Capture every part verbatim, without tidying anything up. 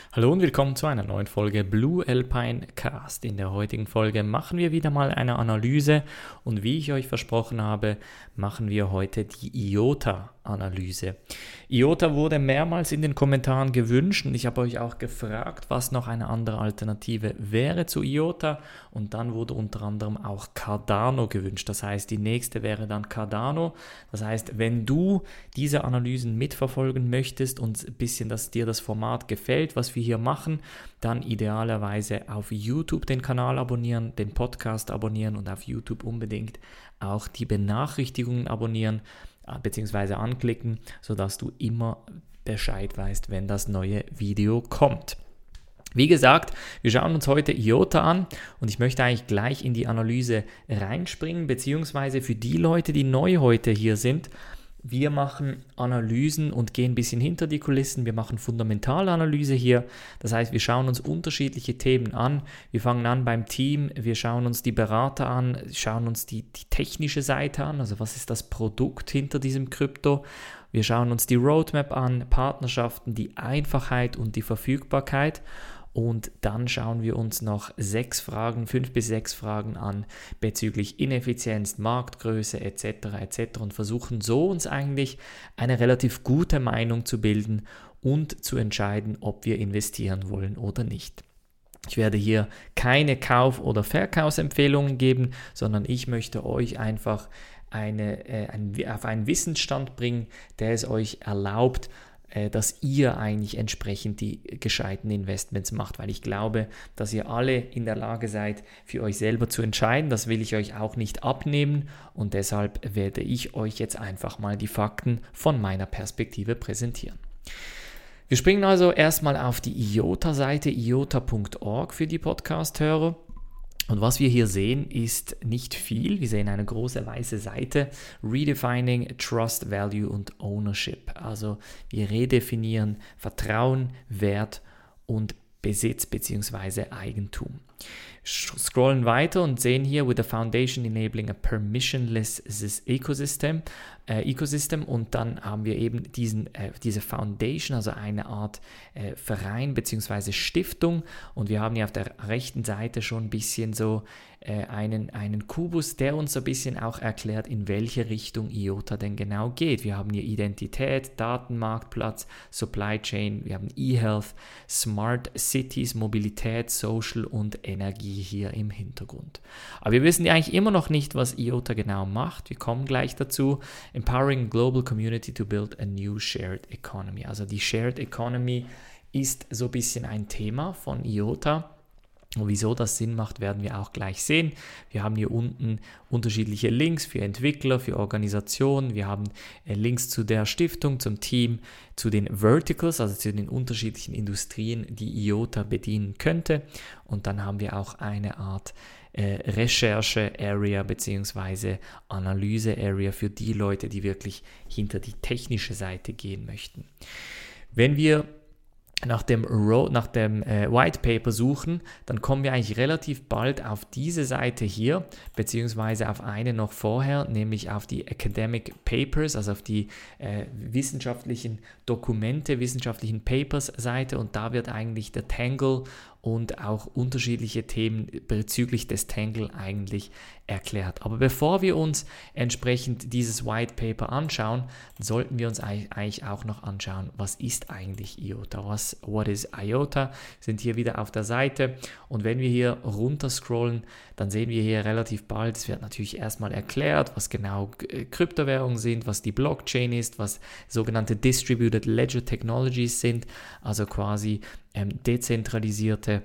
Hallo und willkommen zu einer neuen Folge Blue Alpine Cast. In der heutigen Folge machen wir wieder mal eine Analyse und wie ich euch versprochen habe, machen wir heute die I O T A-Analyse. I O T A wurde mehrmals in den Kommentaren gewünscht und ich habe euch auch gefragt, was noch eine andere Alternative wäre zu I O T A und dann wurde unter anderem auch Cardano gewünscht. Das heißt, die nächste wäre dann Cardano. Das heißt, wenn du diese Analysen mitverfolgen möchtest und ein bisschen, dass dir das Format gefällt, was wir hier machen, dann idealerweise auf YouTube den Kanal abonnieren, den Podcast abonnieren und auf YouTube unbedingt auch die Benachrichtigungen abonnieren bzw. anklicken, sodass du immer Bescheid weißt, wenn das neue Video kommt. Wie gesagt, wir schauen uns heute I O T A an und ich möchte eigentlich gleich in die Analyse reinspringen, beziehungsweise für die Leute, die neu heute hier sind, wir machen Analysen und gehen ein bisschen hinter die Kulissen. Wir machen fundamentale Analyse hier. Das heißt, wir schauen uns unterschiedliche Themen an. Wir fangen an beim Team, wir schauen uns die Berater an, schauen uns die, die technische Seite an, also was ist das Produkt hinter diesem Krypto. Wir schauen uns die Roadmap an, Partnerschaften, die Einfachheit und die Verfügbarkeit. Und dann schauen wir uns noch sechs Fragen, fünf bis sechs Fragen an bezüglich Ineffizienz, Marktgröße et cetera et cetera und versuchen so uns eigentlich eine relativ gute Meinung zu bilden und zu entscheiden, ob wir investieren wollen oder nicht. Ich werde hier keine Kauf- oder Verkaufsempfehlungen geben, sondern ich möchte euch einfach eine, äh, ein, auf einen Wissensstand bringen, der es euch erlaubt, dass ihr eigentlich entsprechend die gescheiten Investments macht, weil ich glaube, dass ihr alle in der Lage seid, für euch selber zu entscheiden. Das will ich euch auch nicht abnehmen und deshalb werde ich euch jetzt einfach mal die Fakten von meiner Perspektive präsentieren. Wir springen also erstmal auf die I O T A-Seite, I O T A punkt org für die Podcast-Hörer. Und was wir hier sehen, ist nicht viel. Wir sehen eine große weiße Seite, Redefining Trust, Value und Ownership. Also wir redefinieren Vertrauen, Wert und Besitz bzw. Eigentum. Scrollen weiter und sehen hier with a foundation enabling a permissionless ecosystem, äh, ecosystem und dann haben wir eben diesen, äh, diese Foundation, also eine Art äh, Verein bzw. Stiftung und wir haben hier auf der rechten Seite schon ein bisschen so äh, einen, einen Kubus, der uns so ein bisschen auch erklärt, in welche Richtung I O T A denn genau geht. Wir haben hier Identität, Datenmarktplatz, Supply Chain, wir haben E-Health, Smart Cities, Mobilität, Social und Energie hier im Hintergrund. Aber wir wissen ja eigentlich immer noch nicht, was I O T A genau macht. Wir kommen gleich dazu. Empowering Global Community to Build a New Shared Economy. Also die Shared Economy ist so ein bisschen ein Thema von I O T A. Und wieso das Sinn macht, werden wir auch gleich sehen. Wir haben hier unten unterschiedliche Links für Entwickler, für Organisationen. Wir haben Links zu der Stiftung, zum Team, zu den Verticals, also zu den unterschiedlichen Industrien, die I O T A bedienen könnte. Und dann haben wir auch eine Art äh, Recherche-Area bzw. Analyse-Area für die Leute, die wirklich hinter die technische Seite gehen möchten. Wenn wir nach dem, Road, nach dem äh, White Paper suchen, dann kommen wir eigentlich relativ bald auf diese Seite hier, beziehungsweise auf eine noch vorher, nämlich auf die Academic Papers, also auf die äh, wissenschaftlichen Dokumente, wissenschaftlichen Papers Seite und da wird eigentlich der Tangle und auch unterschiedliche Themen bezüglich des Tangle eigentlich erklärt. Aber bevor wir uns entsprechend dieses White Paper anschauen, sollten wir uns eigentlich auch noch anschauen, was ist eigentlich I O T A, was what is I O T A, sind hier wieder auf der Seite und wenn wir hier runter scrollen, dann sehen wir hier relativ bald, es wird natürlich erstmal erklärt, was genau Kryptowährungen sind, was die Blockchain ist, was sogenannte Distributed Ledger Technologies sind, also quasi ähm, dezentralisierte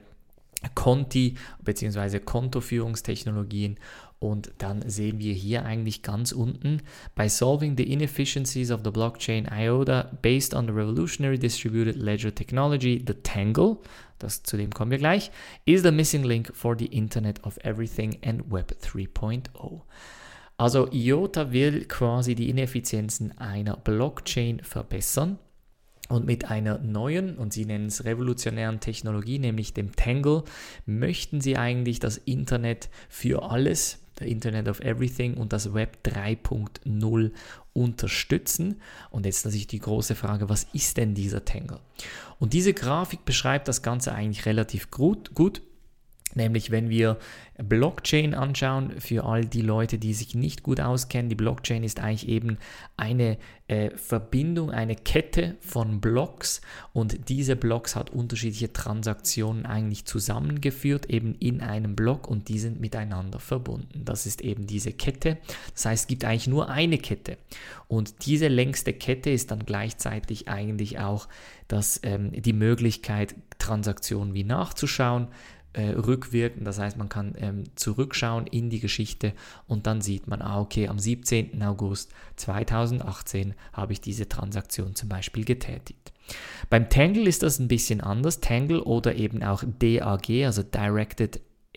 Konti bzw. Kontoführungstechnologien und dann sehen wir hier eigentlich ganz unten by solving the inefficiencies of the blockchain I O T A based on the revolutionary distributed ledger technology, the Tangle, das, zu dem kommen wir gleich, is the missing link for the Internet of Everything and Web drei Punkt null. Also I O T A will quasi die Ineffizienzen einer Blockchain verbessern. Und mit einer neuen, und sie nennen es revolutionären Technologie, nämlich dem Tangle, möchten sie eigentlich das Internet für alles der Internet of Everything und das Web drei Punkt null unterstützen. Und jetzt natürlich die große Frage, was ist denn dieser Tangle? Und diese Grafik beschreibt das Ganze eigentlich relativ gut, gut. Nämlich, wenn wir Blockchain anschauen, für all die Leute, die sich nicht gut auskennen, die Blockchain ist eigentlich eben eine äh, Verbindung, eine Kette von Blocks, und diese Blocks hat unterschiedliche Transaktionen eigentlich zusammengeführt, eben in einem Block, und die sind miteinander verbunden. Das ist eben diese Kette. Das heißt, es gibt eigentlich nur eine Kette, und diese längste Kette ist dann gleichzeitig eigentlich auch das, ähm, die Möglichkeit, Transaktionen wie nachzuschauen, Äh, rückwirkend, das heißt, man kann ähm, zurückschauen in die Geschichte und dann sieht man, ah, okay, am siebzehnten August zweitausendachtzehn habe ich diese Transaktion zum Beispiel getätigt. Beim Tangle ist das ein bisschen anders. Tangle oder eben auch D A G, also Directed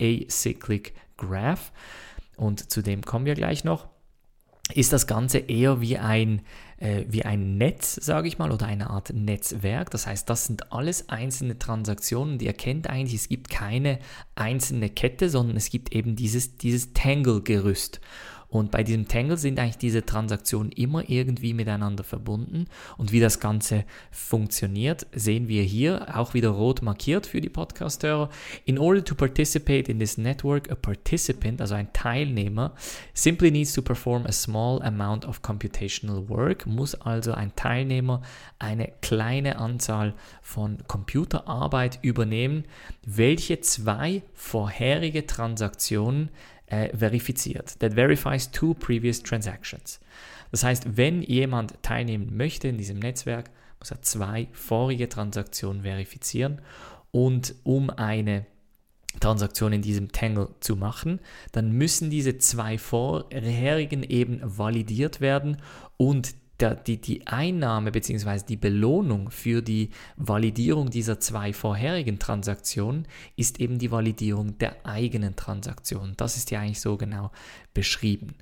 Acyclic Graph, und zu dem kommen wir gleich noch, ist das Ganze eher wie ein, äh, wie ein Netz, sage ich mal, oder eine Art Netzwerk. Das heißt, das sind alles einzelne Transaktionen. Die erkennt eigentlich, es gibt keine einzelne Kette, sondern es gibt eben dieses, dieses Tangle-Gerüst. Und bei diesem Tangle sind eigentlich diese Transaktionen immer irgendwie miteinander verbunden. Und wie das Ganze funktioniert, sehen wir hier, auch wieder rot markiert für die Podcast-Hörer. In order to participate in this network, a participant, also ein Teilnehmer, simply needs to perform a small amount of computational work, muss also ein Teilnehmer eine kleine Anzahl von Computerarbeit übernehmen, welche zwei vorherige Transaktionen Äh, verifiziert. That verifies two previous transactions. Das heißt, wenn jemand teilnehmen möchte in diesem Netzwerk, muss er zwei vorige Transaktionen verifizieren, und um eine Transaktion in diesem Tangle zu machen, dann müssen diese zwei vorherigen eben validiert werden, und Der, die, die Einnahme bzw. die Belohnung für die Validierung dieser zwei vorherigen Transaktionen ist eben die Validierung der eigenen Transaktion. Das ist ja eigentlich so genau beschrieben.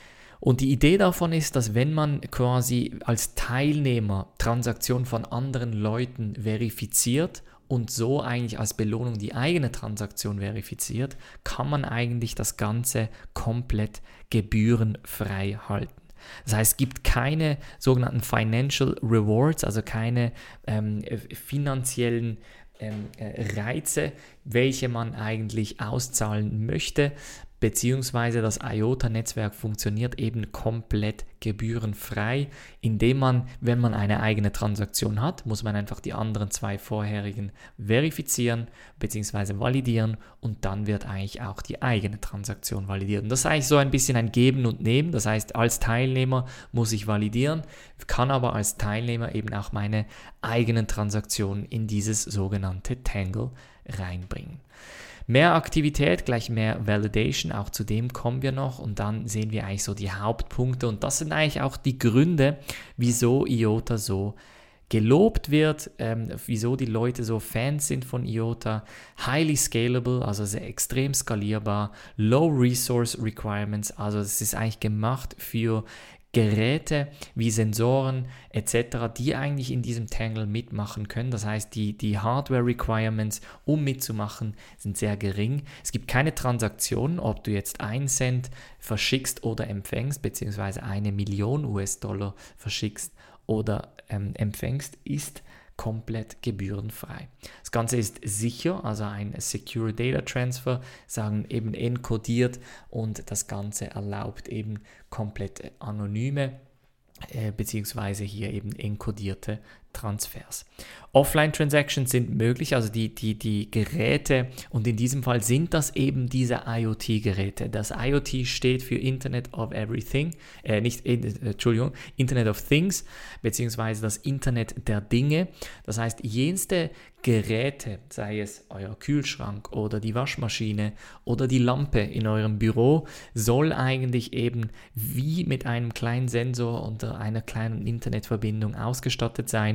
Und die Idee davon ist, dass wenn man quasi als Teilnehmer Transaktionen von anderen Leuten verifiziert und so eigentlich als Belohnung die eigene Transaktion verifiziert, kann man eigentlich das Ganze komplett gebührenfrei halten. Das heißt, es gibt keine sogenannten Financial Rewards, also keine ähm, finanziellen ähm, Reize, welche man eigentlich auszahlen möchte, beziehungsweise das I O T A-Netzwerk funktioniert eben komplett gebührenfrei, indem man, wenn man eine eigene Transaktion hat, muss man einfach die anderen zwei vorherigen verifizieren bzw. validieren, und dann wird eigentlich auch die eigene Transaktion validiert. Und das ist eigentlich so ein bisschen ein Geben und Nehmen, das heißt, als Teilnehmer muss ich validieren, kann aber als Teilnehmer eben auch meine eigenen Transaktionen in dieses sogenannte Tangle reinbringen. Mehr Aktivität gleich mehr Validation, auch zu dem kommen wir noch, und dann sehen wir eigentlich so die Hauptpunkte, und das sind eigentlich auch die Gründe, wieso I O T A so gelobt wird, ähm, wieso die Leute so Fans sind von I O T A. Highly scalable, also sehr extrem skalierbar, low resource requirements, also es ist eigentlich gemacht für Geräte wie Sensoren et cetera, die eigentlich in diesem Tangle mitmachen können. Das heißt, die, die Hardware-Requirements, um mitzumachen, sind sehr gering. Es gibt keine Transaktionen, ob du jetzt einen Cent verschickst oder empfängst, beziehungsweise eine Million U S-Dollar verschickst oder ähm, empfängst, ist komplett gebührenfrei. Das Ganze ist sicher, also ein Secure Data Transfer, sagen eben encodiert, und das Ganze erlaubt eben komplett anonyme äh, beziehungsweise hier eben encodierte Transfers. Offline-Transactions sind möglich, also die, die, die Geräte, und in diesem Fall sind das eben diese I O T-Geräte. Das I O T steht für Internet of Everything, äh, nicht, äh, Entschuldigung, Internet of Things, beziehungsweise das Internet der Dinge. Das heißt, jenste Geräte, sei es euer Kühlschrank oder die Waschmaschine oder die Lampe in eurem Büro, soll eigentlich eben wie mit einem kleinen Sensor und einer kleinen Internetverbindung ausgestattet sein,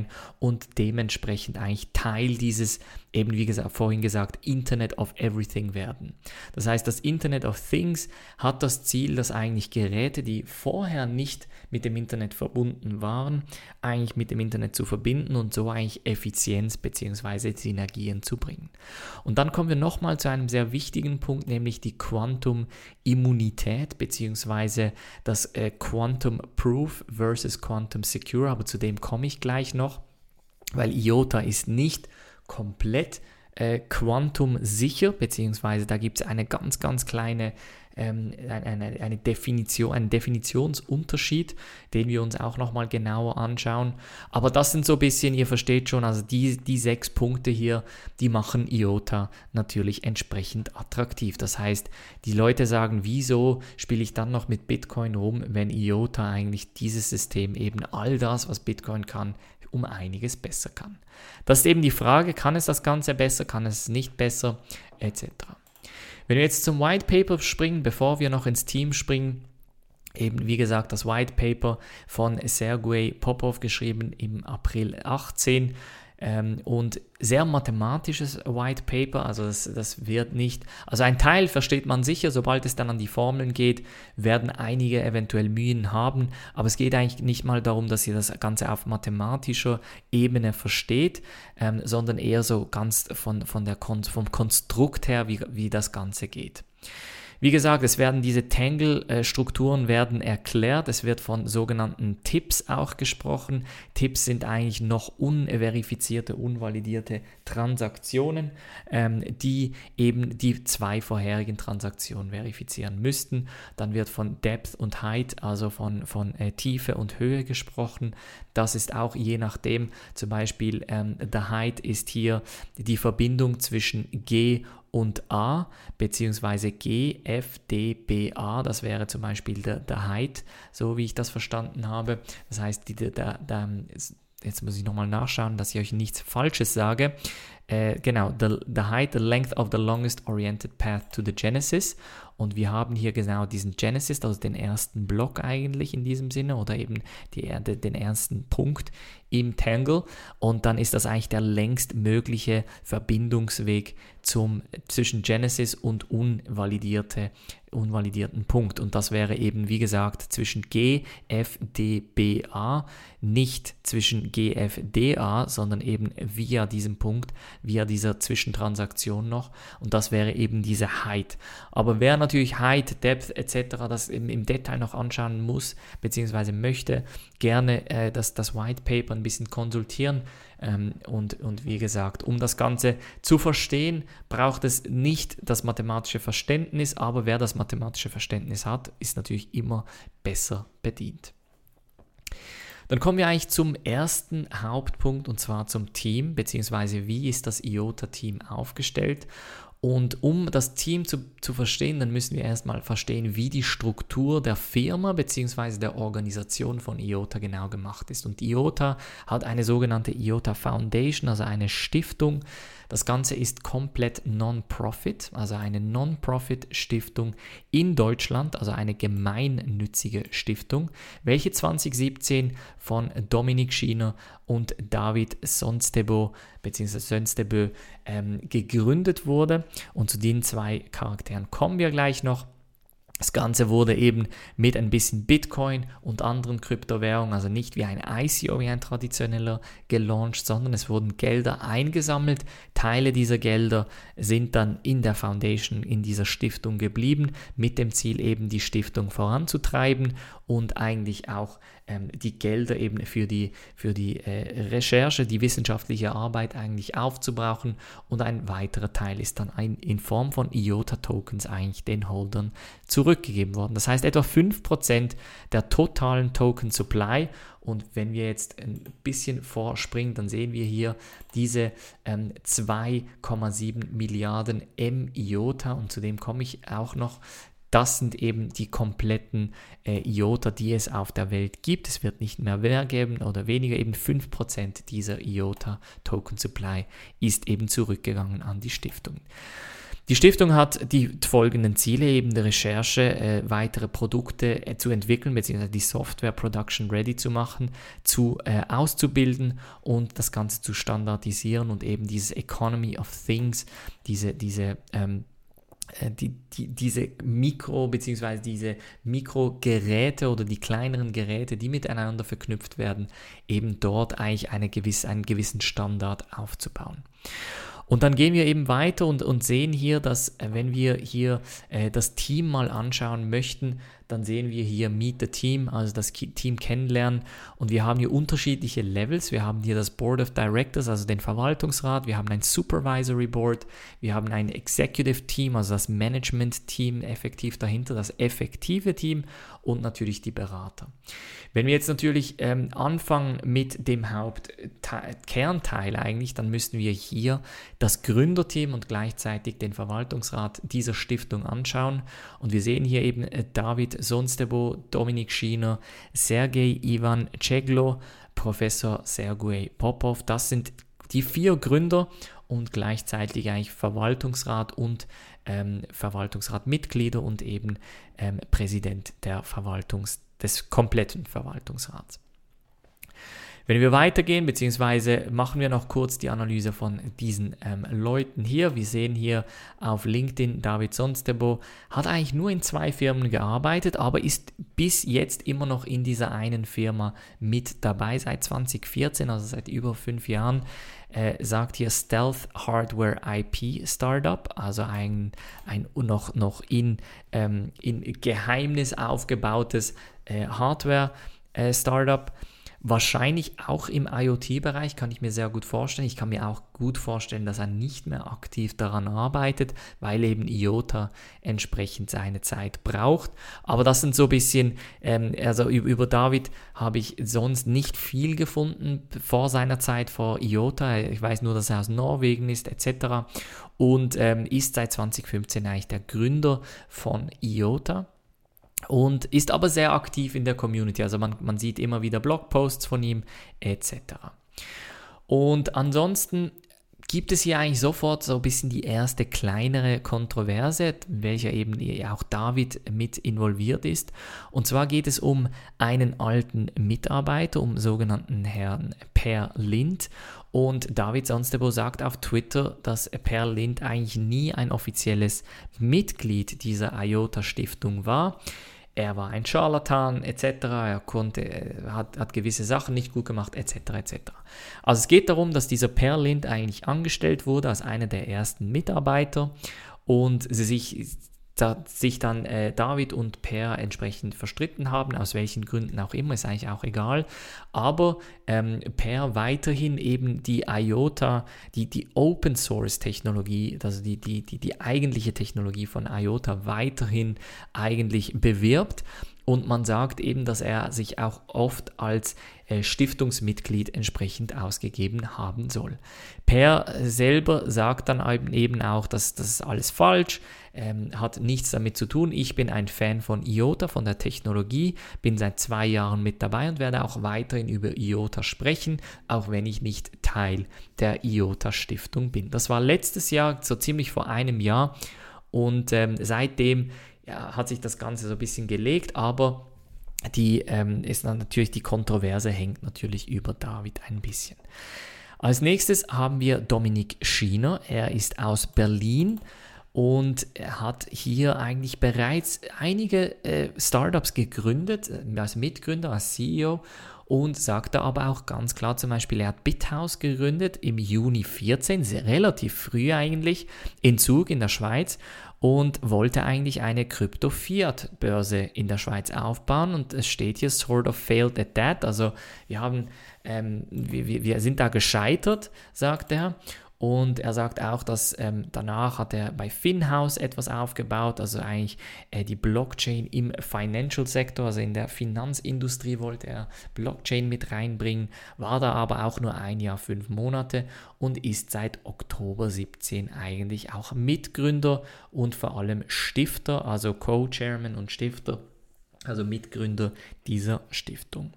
sein und dementsprechend eigentlich Teil dieses, eben wie gesagt, vorhin gesagt, Internet of Everything werden. Das heißt, das Internet of Things hat das Ziel, dass eigentlich Geräte, die vorher nicht mit dem Internet verbunden waren, eigentlich mit dem Internet zu verbinden und so eigentlich Effizienz bzw. Synergien zu bringen. Und dann kommen wir nochmal zu einem sehr wichtigen Punkt, nämlich die Quantum-Immunität bzw. das äh, Quantum Proof versus Quantum Secure, aber zu dem komme ich gleich noch, weil IOTA ist nicht komplett äh, quantumsicher, beziehungsweise da gibt es eine ganz, ganz kleine ähm, eine, eine Definition, einen Definitionsunterschied, den wir uns auch nochmal genauer anschauen. Aber das sind so ein bisschen, ihr versteht schon, also die, die sechs Punkte hier, die machen IOTA natürlich entsprechend attraktiv. Das heißt, die Leute sagen, wieso spiele ich dann noch mit Bitcoin rum, wenn IOTA eigentlich dieses System eben all das, was Bitcoin kann, um einiges besser kann. Das ist eben die Frage, kann es das Ganze besser, kann es nicht besser, et cetera. Wenn wir jetzt zum White Paper springen, bevor wir noch ins Team springen, eben wie gesagt das White Paper von Sergei Popov geschrieben im April achtzehn, ähm, und sehr mathematisches White Paper, also das, das wird nicht, also ein Teil versteht man sicher, sobald es dann an die Formeln geht, werden einige eventuell Mühen haben, aber es geht eigentlich nicht mal darum, dass ihr das Ganze auf mathematischer Ebene versteht, ähm, sondern eher so ganz von, von der Kon- vom Konstrukt her, wie, wie das Ganze geht. Wie gesagt, es werden diese Tangle-Strukturen werden erklärt, es wird von sogenannten Tips auch gesprochen. Tips sind eigentlich noch unverifizierte, unvalidierte Transaktionen, ähm, die eben die zwei vorherigen Transaktionen verifizieren müssten. Dann wird von Depth und Height, also von, von äh, Tiefe und Höhe gesprochen. Das ist auch je nachdem, zum Beispiel ähm, the Height ist hier die Verbindung zwischen G und A, beziehungsweise G, F, D, B, A, das wäre zum Beispiel der, der Height, so wie ich das verstanden habe. Das heißt, die, der, der, der, jetzt muss ich nochmal nachschauen, dass ich euch nichts Falsches sage. Äh, genau, the, the height, the length of the longest oriented path to the Genesis. Und wir haben hier genau diesen Genesis, also den ersten Block eigentlich in diesem Sinne oder eben die, den ersten Punkt im Tangle. Und dann ist das eigentlich der längst mögliche Verbindungsweg zum, zwischen Genesis und unvalidierte, unvalidierten Punkt. Und das wäre eben, wie gesagt, zwischen G, F, D, B, A, nicht zwischen G, F, D, A, sondern eben via diesem Punkt, via dieser Zwischentransaktion noch. Und das wäre eben diese Height. Aber wer natürlich Height, Depth et cetera das im, im Detail noch anschauen muss, beziehungsweise möchte, gerne äh, das, das White Paper ein bisschen konsultieren. Ähm, und, und wie gesagt, um das Ganze zu verstehen, braucht es nicht das mathematische Verständnis, aber wer das mathematische Verständnis hat, ist natürlich immer besser bedient. Dann kommen wir eigentlich zum ersten Hauptpunkt und zwar zum Team, beziehungsweise wie ist das IOTA-Team aufgestellt. Und um das Team zu, zu verstehen, dann müssen wir erstmal verstehen, wie die Struktur der Firma bzw. der Organisation von IOTA genau gemacht ist. Und IOTA hat eine sogenannte IOTA Foundation, also eine Stiftung. Das Ganze ist komplett Non-Profit, also eine Non-Profit-Stiftung in Deutschland, also eine gemeinnützige Stiftung, welche zwanzig siebzehn von Dominik Schiner und David Sonstebø bzw. Sonstebø ähm, gegründet wurde. Und zu den zwei Charakteren kommen wir gleich noch. Das Ganze wurde eben mit ein bisschen Bitcoin und anderen Kryptowährungen, also nicht wie ein I C O, wie ein traditioneller, gelauncht, sondern es wurden Gelder eingesammelt. Teile dieser Gelder sind dann in der Foundation, in dieser Stiftung geblieben, mit dem Ziel eben die Stiftung voranzutreiben und eigentlich auch ähm, die Gelder eben für die, für die äh, Recherche, die wissenschaftliche Arbeit eigentlich aufzubrauchen, und ein weiterer Teil ist dann ein, in Form von IOTA-Tokens eigentlich den Holdern zurückgegeben worden. Das heißt, etwa fünf Prozent der totalen Token-Supply. Und wenn wir jetzt ein bisschen vorspringen, dann sehen wir hier diese ähm, zwei Komma sieben Milliarden M-IOTA, und zu dem komme ich auch noch. Das sind eben die kompletten äh, I O T A, die es auf der Welt gibt. Es wird nicht mehr mehr geben oder weniger, eben fünf Prozent dieser I O T A Token Supply ist eben zurückgegangen an die Stiftung. Die Stiftung hat die folgenden Ziele, eben der Recherche, äh, weitere Produkte äh, zu entwickeln, beziehungsweise die Software Production ready zu machen, zu äh, auszubilden und das Ganze zu standardisieren und eben dieses Economy of Things, diese, diese ähm, Die, die, diese Mikro- bzw. diese Mikrogeräte oder die kleineren Geräte, die miteinander verknüpft werden, eben dort eigentlich eine gewisse, einen gewissen Standard aufzubauen. Und dann gehen wir eben weiter und, und sehen hier, dass äh, wenn wir hier äh, das Team mal anschauen möchten, dann sehen wir hier Meet the Team, also das Team kennenlernen, und wir haben hier unterschiedliche Levels. Wir haben hier das Board of Directors, also den Verwaltungsrat, wir haben ein Supervisory Board, wir haben ein Executive Team, also das Management Team effektiv dahinter, das effektive Team und natürlich die Berater. Wenn wir jetzt natürlich ähm, anfangen mit dem Hauptkernteil eigentlich, dann müssen wir hier das Gründerteam und gleichzeitig den Verwaltungsrat dieser Stiftung anschauen, und wir sehen hier eben äh, David Sonstebo, Dominik Schiner, Sergej Ivan Ceglo, Professor Sergej Popov. Das sind die vier Gründer und gleichzeitig eigentlich Verwaltungsrat und ähm, Verwaltungsratmitglieder und eben ähm, Präsident der Verwaltungs- des kompletten Verwaltungsrats. Wenn wir weitergehen, beziehungsweise machen wir noch kurz die Analyse von diesen ähm, Leuten hier. Wir sehen hier auf LinkedIn, David Sonstebo hat eigentlich nur in zwei Firmen gearbeitet, aber ist bis jetzt immer noch in dieser einen Firma mit dabei, seit zwanzig vierzehn, also seit über fünf Jahren. Äh, sagt hier Stealth Hardware I P Startup, also ein, ein noch, noch in, ähm, in Geheimnis aufgebautes äh, Hardware äh, Startup. Wahrscheinlich auch im IoT-Bereich, kann ich mir sehr gut vorstellen. Ich kann mir auch gut vorstellen, dass er nicht mehr aktiv daran arbeitet, weil eben I O T A entsprechend seine Zeit braucht. Aber das sind so ein bisschen, ähm, also über, über David habe ich sonst nicht viel gefunden vor seiner Zeit vor I O T A. Ich weiß nur, dass er aus Norwegen ist et cetera. Und ähm, ist seit zwanzig fünfzehn eigentlich der Gründer von I O T A. Und ist aber sehr aktiv in der Community, also man, man sieht immer wieder Blogposts von ihm et cetera. Und ansonsten gibt es hier eigentlich sofort so ein bisschen die erste kleinere Kontroverse, in welcher eben auch David mit involviert ist. Und zwar geht es um einen alten Mitarbeiter, um sogenannten Herrn Per Lind. Und David Sonstebo sagt auf Twitter, dass Per Lind eigentlich nie ein offizielles Mitglied dieser I O T A-Stiftung war. Er war ein Scharlatan et cetera. Er konnte, hat, hat gewisse Sachen nicht gut gemacht et cetera et cetera. Also es geht darum, dass dieser Per Lind eigentlich angestellt wurde als einer der ersten Mitarbeiter und sie sich Da sich dann äh, David und Per entsprechend verstritten haben, aus welchen Gründen auch immer, ist eigentlich auch egal, aber ähm, Per weiterhin eben die I O T A, die, die Open Source Technologie, also die, die, die, die eigentliche Technologie von I O T A weiterhin eigentlich bewirbt. Und man sagt eben, dass er sich auch oft als äh, Stiftungsmitglied entsprechend ausgegeben haben soll. Per selber sagt dann eben auch, dass das ist alles falsch, ähm, hat nichts damit zu tun. Ich bin ein Fan von I O T A, von der Technologie, bin seit zwei Jahren mit dabei und werde auch weiterhin über I O T A sprechen, auch wenn ich nicht Teil der I O T A-Stiftung bin. Das war letztes Jahr, so ziemlich vor einem Jahr, und ähm, seitdem ja, hat sich das Ganze so ein bisschen gelegt, aber die, ähm, ist dann natürlich die Kontroverse hängt natürlich über David ein bisschen. Als nächstes haben wir Dominik Schiner. Er ist aus Berlin und er hat hier eigentlich bereits einige äh, Startups gegründet, als Mitgründer, als C E O, und sagt da aber auch ganz klar, zum Beispiel, er hat BitHouse gegründet im Juni vierzehn, sehr relativ früh eigentlich, in Zug in der Schweiz, und wollte eigentlich eine Krypto-Fiat-Börse in der Schweiz aufbauen, und es steht hier sort of failed at that, also wir haben, ähm, wir, wir sind da gescheitert, sagt er, Und er sagt auch, dass ähm, danach hat er bei FinHouse etwas aufgebaut, also eigentlich äh, die Blockchain im Financial Sektor, also in der Finanzindustrie wollte er Blockchain mit reinbringen, war da aber auch nur ein Jahr, fünf Monate und ist seit Oktober siebzehn eigentlich auch Mitgründer und vor allem Stifter, also Co-Chairman und Stifter, also Mitgründer dieser Stiftung.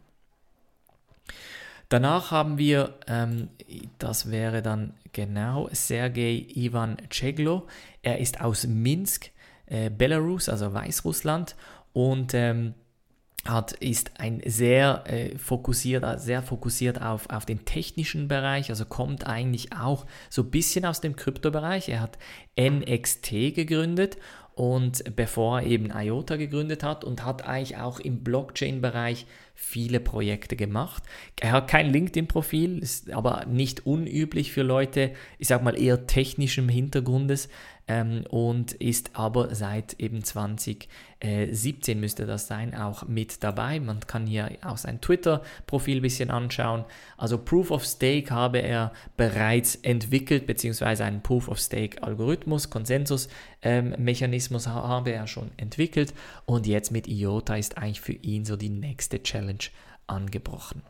Danach haben wir, ähm, das wäre dann genau Sergei Ivan-Tscheglo. Er ist aus Minsk, äh, Belarus, also Weißrussland, und ähm, hat, ist ein sehr äh, fokussiert, sehr fokussiert auf, auf den technischen Bereich, also kommt eigentlich auch so ein bisschen aus dem Kryptobereich. Er hat N X T gegründet und bevor er eben IOTA gegründet hat und hat eigentlich auch im Blockchain-Bereich viele Projekte gemacht. Er hat kein LinkedIn-Profil, ist aber nicht unüblich für Leute, ich sag mal eher technischem Hintergrundes, ähm, und ist aber seit eben zwanzig siebzehn müsste das sein, auch mit dabei. Man kann hier auch sein Twitter-Profil ein bisschen anschauen. Also Proof of Stake habe er bereits entwickelt, beziehungsweise einen Proof of Stake-Algorithmus, Konsensus-Mechanismus ähm, habe er schon entwickelt und jetzt mit IOTA ist eigentlich für ihn so die nächste Challenge angebrochen.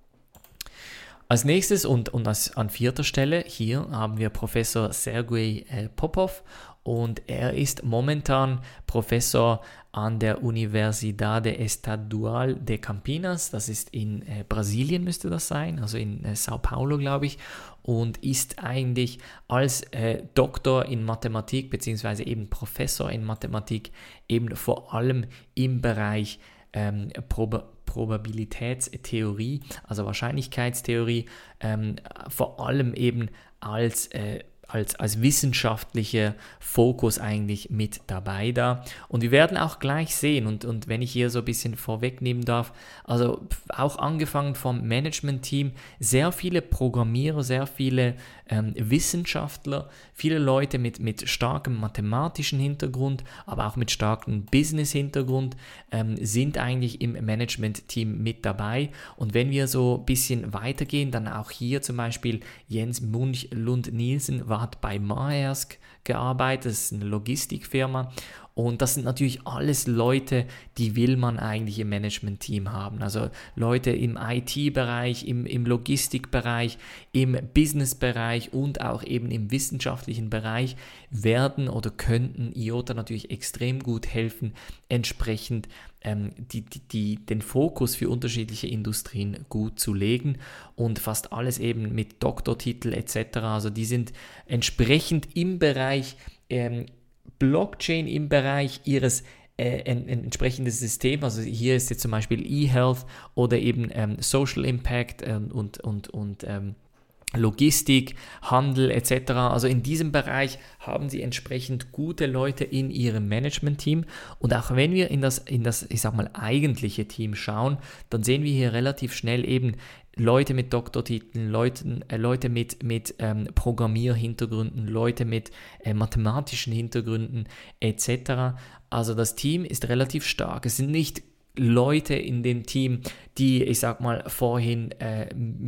Als nächstes und, und als, an vierter Stelle hier haben wir Professor Sergei äh, Popov und er ist momentan Professor an der Universidade Estadual de Campinas, das ist in äh, Brasilien müsste das sein, also in äh, Sao Paulo glaube ich, und ist eigentlich als äh, Doktor in Mathematik beziehungsweise eben Professor in Mathematik eben vor allem im Bereich ähm, Probe Probabilitätstheorie, also Wahrscheinlichkeitstheorie, ähm, vor allem eben als, äh, als, als wissenschaftlicher Fokus eigentlich mit dabei da. Und wir werden auch gleich sehen, und, und wenn ich hier so ein bisschen vorwegnehmen darf, also auch angefangen vom Management-Team, sehr viele Programmierer, sehr viele ähm, Wissenschaftler, viele Leute mit, mit starkem mathematischen Hintergrund, aber auch mit starkem Business-Hintergrund ähm, sind eigentlich im Management-Team mit dabei. Und wenn wir so ein bisschen weitergehen, dann auch hier zum Beispiel Jens Munch-Lund-Nielsen war hat bei Maersk gearbeitet, das ist eine Logistikfirma. Und das sind natürlich alles Leute, die will man eigentlich im Management-Team haben. Also Leute im I T-Bereich, im, im Logistikbereich, im Business-Bereich und auch eben im wissenschaftlichen Bereich werden oder könnten IOTA natürlich extrem gut helfen, entsprechend ähm, die, die, die, den Fokus für unterschiedliche Industrien gut zu legen. Und fast alles eben mit Doktortitel et cetera. Also die sind entsprechend im Bereich ähm, Blockchain im Bereich ihres äh, ein, ein entsprechendes System, also hier ist jetzt zum Beispiel eHealth oder eben ähm, Social Impact äh, und, und, und ähm, Logistik, Handel et cetera. Also in diesem Bereich haben sie entsprechend gute Leute in ihrem Management-Team. Und auch wenn wir in das, in das, ich sag mal, eigentliche Team schauen, dann sehen wir hier relativ schnell eben Leute mit Doktortiteln, Leute, äh, Leute mit, mit ähm, Programmierhintergründen, Leute mit äh, mathematischen Hintergründen et cetera. Also das Team ist relativ stark. Es sind nicht Leute in dem Team, die, ich sag mal, vorhin äh,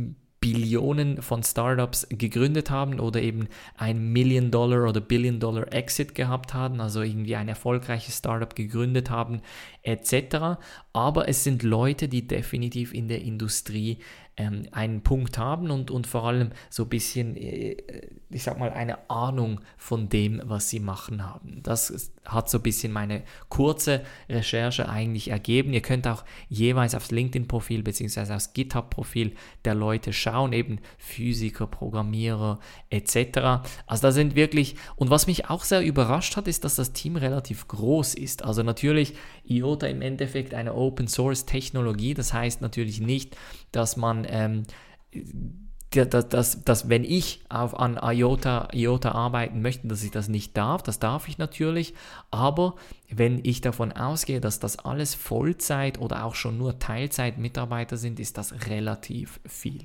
Billionen von Startups gegründet haben oder eben ein Million-Dollar- oder Billion-Dollar-Exit gehabt haben, also irgendwie ein erfolgreiches Startup gegründet haben, et cetera. Aber es sind Leute, die definitiv in der Industrie ähm, einen Punkt haben und, und vor allem so ein bisschen, äh, ich sag mal, eine Ahnung von dem, was sie machen haben. Das hat so ein bisschen meine kurze Recherche eigentlich ergeben. Ihr könnt auch jeweils aufs LinkedIn-Profil bzw. aufs GitHub-Profil der Leute schauen, eben Physiker, Programmierer et cetera. Also da sind wirklich, und was mich auch sehr überrascht hat, ist, dass das Team relativ groß ist. Also natürlich IOTA im Endeffekt eine Open-Source-Technologie, das heißt natürlich nicht, dass man ähm, Dass, dass, dass wenn ich auf, an IOTA, IOTA arbeiten möchte, dass ich das nicht darf, das darf ich natürlich, aber wenn ich davon ausgehe, dass das alles Vollzeit oder auch schon nur Teilzeit-Mitarbeiter sind, ist das relativ viel.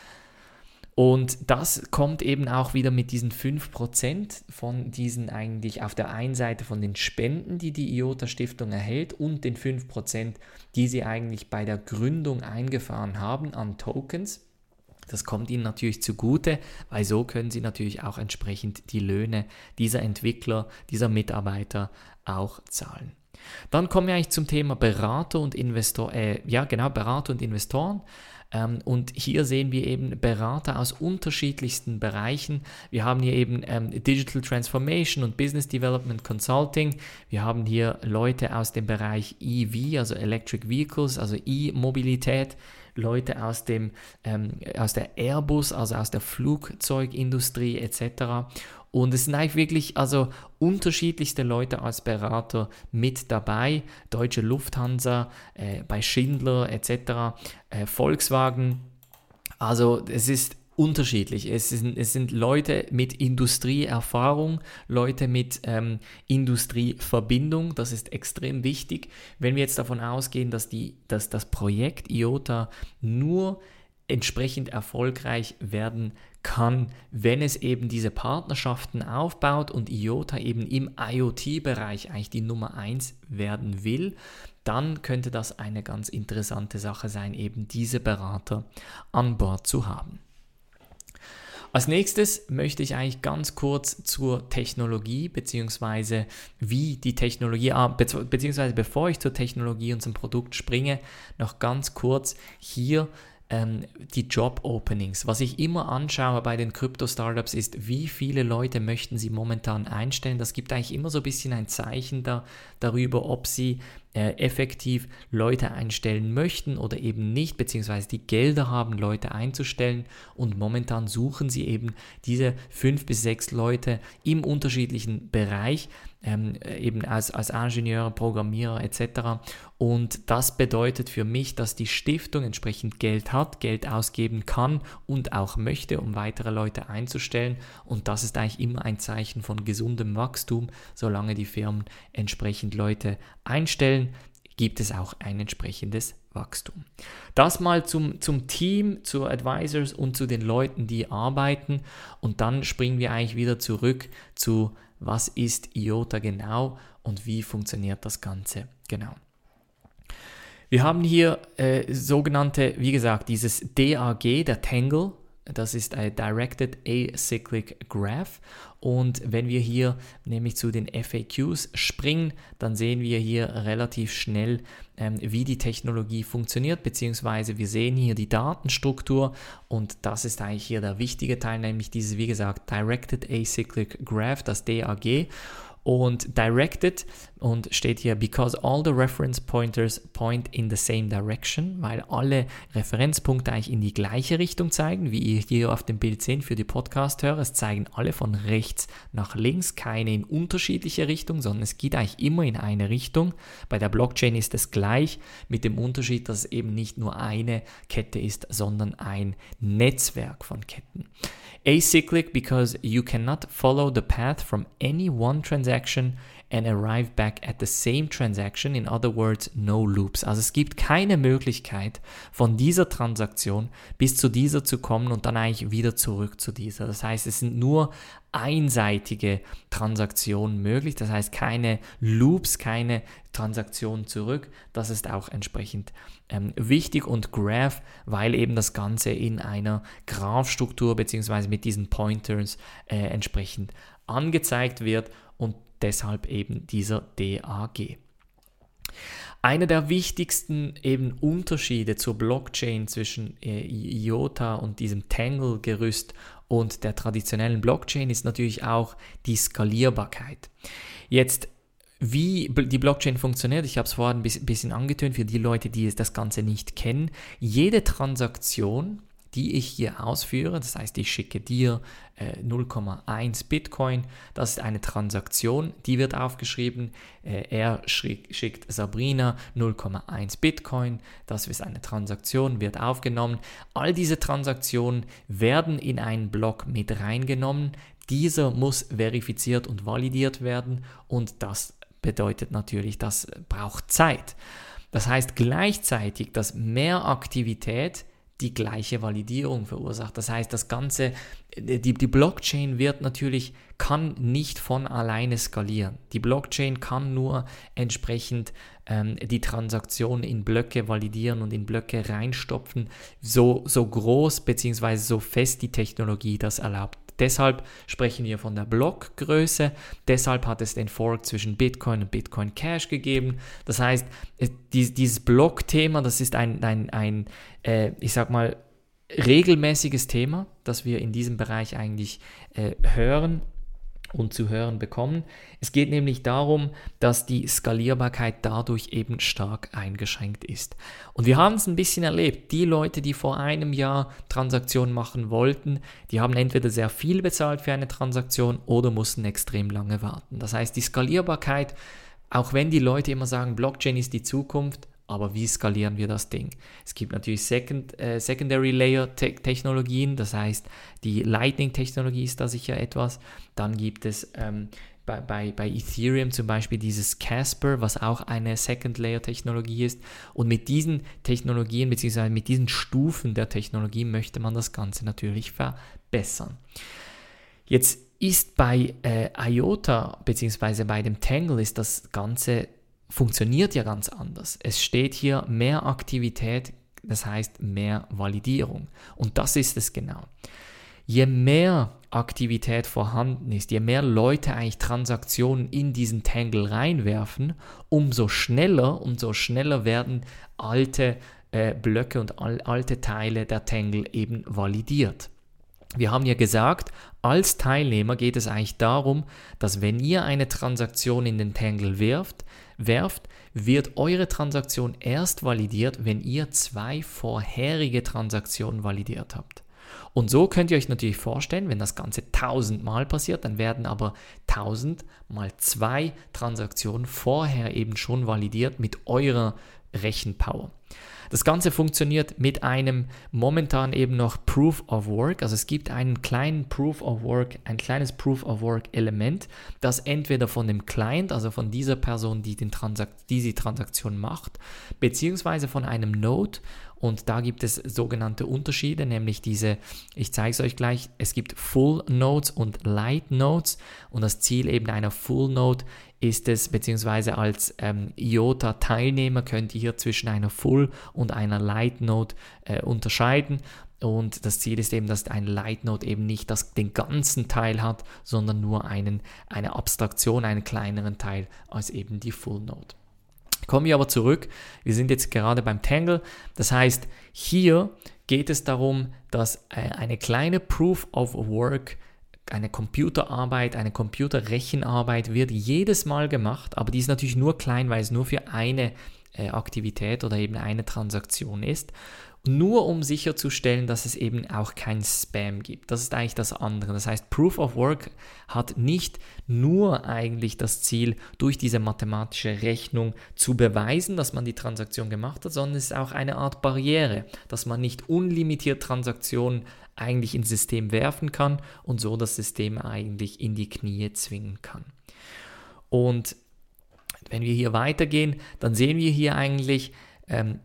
Und das kommt eben auch wieder mit diesen fünf Prozent von diesen eigentlich auf der einen Seite von den Spenden, die die IOTA-Stiftung erhält und den fünf Prozent, die sie eigentlich bei der Gründung eingefahren haben an Tokens. Das kommt ihnen natürlich zugute, weil so können sie natürlich auch entsprechend die Löhne dieser Entwickler, dieser Mitarbeiter auch zahlen. Dann kommen wir eigentlich zum Thema Berater und Investor, äh, ja genau, Berater und Investoren. Ähm, und hier sehen wir eben Berater aus unterschiedlichsten Bereichen. Wir haben hier eben ähm, Digital Transformation und Business Development Consulting. Wir haben hier Leute aus dem Bereich E V, also Electric Vehicles, also E-Mobilität. Leute aus dem ähm, aus der Airbus, also aus der Flugzeugindustrie et cetera. Und es sind eigentlich wirklich also unterschiedlichste Leute als Berater mit dabei. Deutsche Lufthansa, äh, bei Schindler et cetera, äh, Volkswagen. Also es ist unterschiedlich. Es sind, es sind Leute mit Industrieerfahrung, Leute mit ähm, Industrieverbindung. Das ist extrem wichtig. Wenn wir jetzt davon ausgehen, dass, die, dass das Projekt I O T A nur entsprechend erfolgreich werden kann, wenn es eben diese Partnerschaften aufbaut und I O T A eben im I O T-Bereich eigentlich die Nummer eins werden will, dann könnte das eine ganz interessante Sache sein, eben diese Berater an Bord zu haben. Als nächstes möchte ich eigentlich ganz kurz zur Technologie beziehungsweise wie die Technologie, beziehungsweise bevor ich zur Technologie und zum Produkt springe, noch ganz kurz hier ähm, die Job-Openings. Was ich immer anschaue bei den Krypto-Startups ist, wie viele Leute möchten sie momentan einstellen. Das gibt eigentlich immer so ein bisschen ein Zeichen da, darüber, ob sie äh, effektiv Leute einstellen möchten oder eben nicht, beziehungsweise die Gelder haben, Leute einzustellen, und momentan suchen sie eben diese fünf bis sechs Leute im unterschiedlichen Bereich, ähm, eben als, als Ingenieur, Programmierer et cetera. Und das bedeutet für mich, dass die Stiftung entsprechend Geld hat, Geld ausgeben kann und auch möchte, um weitere Leute einzustellen, und das ist eigentlich immer ein Zeichen von gesundem Wachstum. Solange die Firmen entsprechend Leute einstellen, gibt es auch ein entsprechendes Wachstum. Das mal zum, zum Team, zu Advisors und zu den Leuten, die arbeiten, und dann springen wir eigentlich wieder zurück zu, was ist I O T A genau und wie funktioniert das Ganze genau. Wir haben hier äh, sogenannte, wie gesagt, dieses D A G, der Tangle. Das ist ein Directed Acyclic Graph, und wenn wir hier nämlich zu den F A Qs springen, dann sehen wir hier relativ schnell, ähm, wie die Technologie funktioniert, beziehungsweise wir sehen hier die Datenstruktur, und das ist eigentlich hier der wichtige Teil, nämlich dieses, wie gesagt, Directed Acyclic Graph, das D A G. Und directed, und steht hier, because all the reference pointers point in the same direction, weil alle Referenzpunkte eigentlich in die gleiche Richtung zeigen, wie ihr hier auf dem Bild seht für die Podcast-Hörer. Es zeigen alle von rechts nach links, keine in unterschiedliche Richtung, sondern es geht eigentlich immer in eine Richtung. Bei der Blockchain ist es gleich, mit dem Unterschied, dass es eben nicht nur eine Kette ist, sondern ein Netzwerk von Ketten. Acyclic, because you cannot follow the path from any one transaction and arrive back at the same transaction. In other words, no loops. Also es gibt keine Möglichkeit, von dieser Transaktion bis zu dieser zu kommen und dann eigentlich wieder zurück zu dieser. Das heißt, es sind nur einseitige Transaktionen möglich. Das heißt, keine Loops, keine Transaktionen zurück. Das ist auch entsprechend ähm, wichtig, und Graph, weil eben das Ganze in einer Graphstruktur bzw. mit diesen Pointers äh, entsprechend angezeigt wird, und deshalb eben dieser D A G. Einer der wichtigsten eben Unterschiede zur Blockchain zwischen äh, I O T A und diesem Tangle-Gerüst und der traditionellen Blockchain ist natürlich auch die Skalierbarkeit. Jetzt, wie die Blockchain funktioniert, ich habe es vorhin ein bisschen angetönt, für die Leute, die das Ganze nicht kennen. Jede Transaktion, die ich hier ausführe, das heißt, ich schicke dir äh, null Komma eins Bitcoin, das ist eine Transaktion, die wird aufgeschrieben, äh, er schick, schickt Sabrina null Komma eins Bitcoin, das ist eine Transaktion, wird aufgenommen. All diese Transaktionen werden in einen Block mit reingenommen, dieser muss verifiziert und validiert werden, und das bedeutet natürlich, das braucht Zeit. Das heißt gleichzeitig, dass mehr Aktivität die gleiche Validierung verursacht. Das heißt, das Ganze, die, die Blockchain wird natürlich, kann nicht von alleine skalieren. Die Blockchain kann nur entsprechend ähm, die Transaktion in Blöcke validieren und in Blöcke reinstopfen, so, so groß bzw. so fest die Technologie das erlaubt. Deshalb sprechen wir von der Blockgröße, deshalb hat es den Fork zwischen Bitcoin und Bitcoin Cash gegeben. Das heißt, dieses Blockthema, das ist ein, ein, ein äh, ich sag mal, regelmäßiges Thema, das wir in diesem Bereich eigentlich äh, hören und zu hören bekommen. Es geht nämlich darum, dass die Skalierbarkeit dadurch eben stark eingeschränkt ist. Und wir haben es ein bisschen erlebt. Die Leute, die vor einem Jahr Transaktionen machen wollten, die haben entweder sehr viel bezahlt für eine Transaktion oder mussten extrem lange warten. Das heißt, die Skalierbarkeit, auch wenn die Leute immer sagen, Blockchain ist die Zukunft, aber wie skalieren wir das Ding? Es gibt natürlich Second, äh, Secondary Layer Te- Technologien, das heißt, die Lightning-Technologie ist da sicher etwas. Dann gibt es ähm, bei, bei, bei Ethereum zum Beispiel dieses Casper, was auch eine Second Layer Technologie ist. Und mit diesen Technologien bzw. mit diesen Stufen der Technologie möchte man das Ganze natürlich verbessern. Jetzt ist bei äh, I O T A bzw. bei dem Tangle ist das Ganze funktioniert ja ganz anders. Es steht hier mehr Aktivität, das heißt mehr Validierung. Und das ist es genau. Je mehr Aktivität vorhanden ist, je mehr Leute eigentlich Transaktionen in diesen Tangle reinwerfen, umso schneller, umso schneller werden alte äh, Blöcke und al- alte Teile der Tangle eben validiert. Wir haben ja gesagt, als Teilnehmer geht es eigentlich darum, dass wenn ihr eine Transaktion in den Tangle wirft, werft, wird eure Transaktion erst validiert, wenn ihr zwei vorherige Transaktionen validiert habt. Und so könnt ihr euch natürlich vorstellen, wenn das Ganze tausendmal passiert, dann werden aber tausend mal zwei Transaktionen vorher eben schon validiert mit eurer Rechenpower. Das Ganze funktioniert mit einem momentan eben noch Proof of Work, also es gibt einen kleinen Proof of Work, ein kleines Proof of Work Element, das entweder von dem Client, also von dieser Person, die den Transakt- diese Transaktion macht, beziehungsweise von einem Node. Und da gibt es sogenannte Unterschiede, nämlich diese, ich zeige es euch gleich, es gibt Full Nodes und Light Nodes und das Ziel eben einer Full Node ist es, beziehungsweise als ähm, I O T A-Teilnehmer könnt ihr hier zwischen einer Full und einer Light Node äh, unterscheiden. Und das Ziel ist eben, dass ein Light Node eben nicht das, den ganzen Teil hat, sondern nur einen, eine Abstraktion, einen kleineren Teil als eben die Full Node. Kommen wir aber zurück, wir sind jetzt gerade beim Tangle, das heißt, hier geht es darum, dass eine kleine Proof of Work, eine Computerarbeit, eine Computerrechenarbeit wird jedes Mal gemacht, aber die ist natürlich nur klein, weil es nur für eine äh, Aktivität oder eben eine Transaktion ist. Nur um sicherzustellen, dass es eben auch kein Spam gibt. Das ist eigentlich das andere. Das heißt, Proof of Work hat nicht nur eigentlich das Ziel, durch diese mathematische Rechnung zu beweisen, dass man die Transaktion gemacht hat, sondern es ist auch eine Art Barriere, dass man nicht unlimitiert Transaktionen eigentlich ins System werfen kann und so das System eigentlich in die Knie zwingen kann. Und wenn wir hier weitergehen, dann sehen wir hier eigentlich, ähm,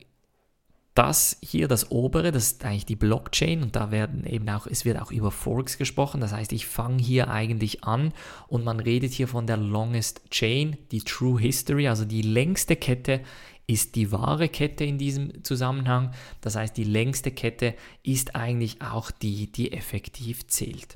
das hier, das obere, das ist eigentlich die Blockchain und da werden eben auch, es wird auch über Forks gesprochen, das heißt, ich fange hier eigentlich an und man redet hier von der Longest Chain, die True History, also die längste Kette ist die wahre Kette in diesem Zusammenhang, das heißt, die längste Kette ist eigentlich auch die, die effektiv zählt.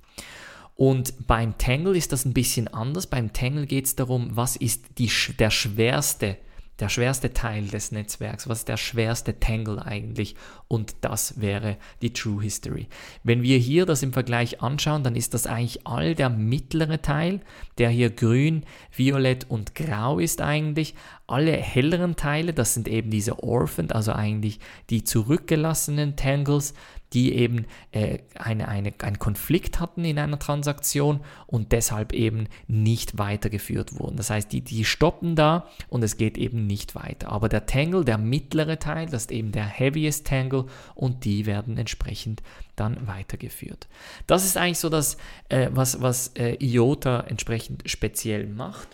Und beim Tangle ist das ein bisschen anders, beim Tangle geht es darum, was ist die, der schwerste Der schwerste Teil des Netzwerks, was ist der schwerste Tangle eigentlich? Und das wäre die True History. Wenn wir hier das im Vergleich anschauen, dann ist das eigentlich all der mittlere Teil, der hier grün, violett und grau ist eigentlich. Alle helleren Teile, das sind eben diese Orphaned, also eigentlich die zurückgelassenen Tangles, die eben äh, eine, eine, einen Konflikt hatten in einer Transaktion und deshalb eben nicht weitergeführt wurden. Das heißt, die, die stoppen da und es geht eben nicht weiter. Aber der Tangle, der mittlere Teil, das ist eben der Heaviest Tangle und die werden entsprechend dann weitergeführt. Das ist eigentlich so das, äh, was, was äh, I O T A entsprechend speziell macht.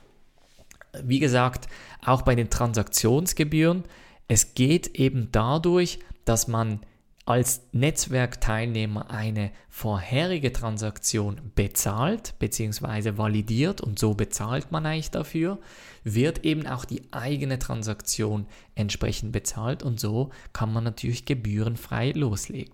Wie gesagt, auch bei den Transaktionsgebühren, es geht eben dadurch, dass man als Netzwerkteilnehmer eine vorherige Transaktion bezahlt bzw. validiert und so bezahlt man eigentlich dafür, wird eben auch die eigene Transaktion entsprechend bezahlt und so kann man natürlich gebührenfrei loslegen.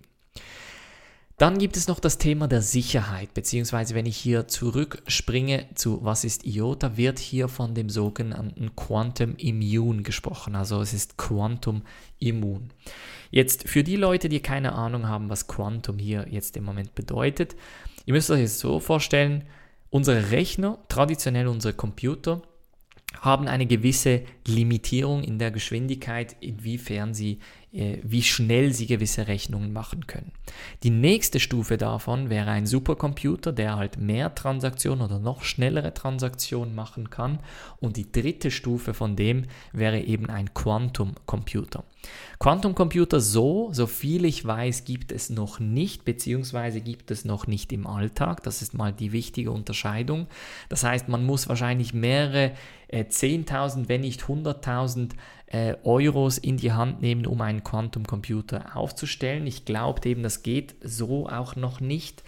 Dann gibt es noch das Thema der Sicherheit, beziehungsweise wenn ich hier zurückspringe zu was ist I O T A, wird hier von dem sogenannten Quantum Immune gesprochen, also es ist Quantum immun. Jetzt für die Leute, die keine Ahnung haben, was Quantum hier jetzt im Moment bedeutet, ihr müsst euch es so vorstellen, unsere Rechner, traditionell unsere Computer, haben eine gewisse Limitierung in der Geschwindigkeit, inwiefern sie, äh, wie schnell sie gewisse Rechnungen machen können. Die nächste Stufe davon wäre ein Supercomputer, der halt mehr Transaktionen oder noch schnellere Transaktionen machen kann. Und die dritte Stufe von dem wäre eben ein Quantum-Computer. Quantum-Computer, so, so viel ich weiß, gibt es noch nicht, beziehungsweise gibt es noch nicht im Alltag. Das ist mal die wichtige Unterscheidung. Das heißt, man muss wahrscheinlich mehrere äh, zehntausend, wenn nicht hunderttausend äh, Euros in die Hand nehmen, um einen Quantum-Computer aufzustellen. Ich glaube eben, das geht so auch noch nicht.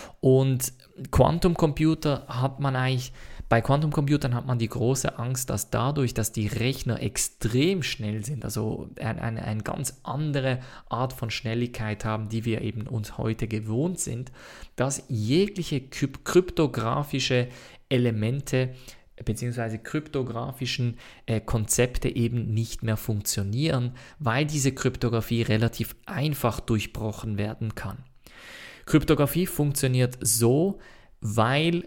Und Quantum-Computer hat man eigentlich... Bei Quantumcomputern hat man die große Angst, dass dadurch, dass die Rechner extrem schnell sind, also eine, eine, eine ganz andere Art von Schnelligkeit haben, die wir eben uns heute gewohnt sind, dass jegliche kryptografische Elemente bzw. kryptografischen äh, Konzepte eben nicht mehr funktionieren, weil diese Kryptographie relativ einfach durchbrochen werden kann. Kryptographie funktioniert so, weil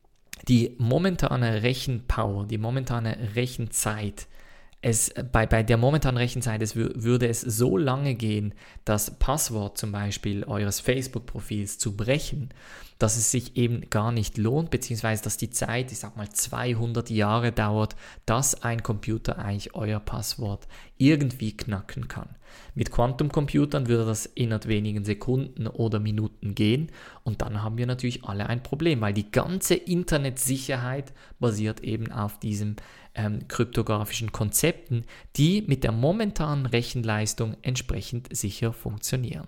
die momentane Rechenpower, die momentane Rechenzeit, es, bei, bei der momentanen Rechenzeit es w- würde es so lange gehen, das Passwort zum Beispiel eures Facebook-Profils zu brechen, dass es sich eben gar nicht lohnt, beziehungsweise dass die Zeit, ich sag mal zweihundert Jahre dauert, dass ein Computer eigentlich euer Passwort irgendwie knacken kann. Mit Quantumcomputern würde das innerhalb wenigen Sekunden oder Minuten gehen und dann haben wir natürlich alle ein Problem, weil die ganze Internetsicherheit basiert eben auf diesen ähm, kryptografischen Konzepten, die mit der momentanen Rechenleistung entsprechend sicher funktionieren.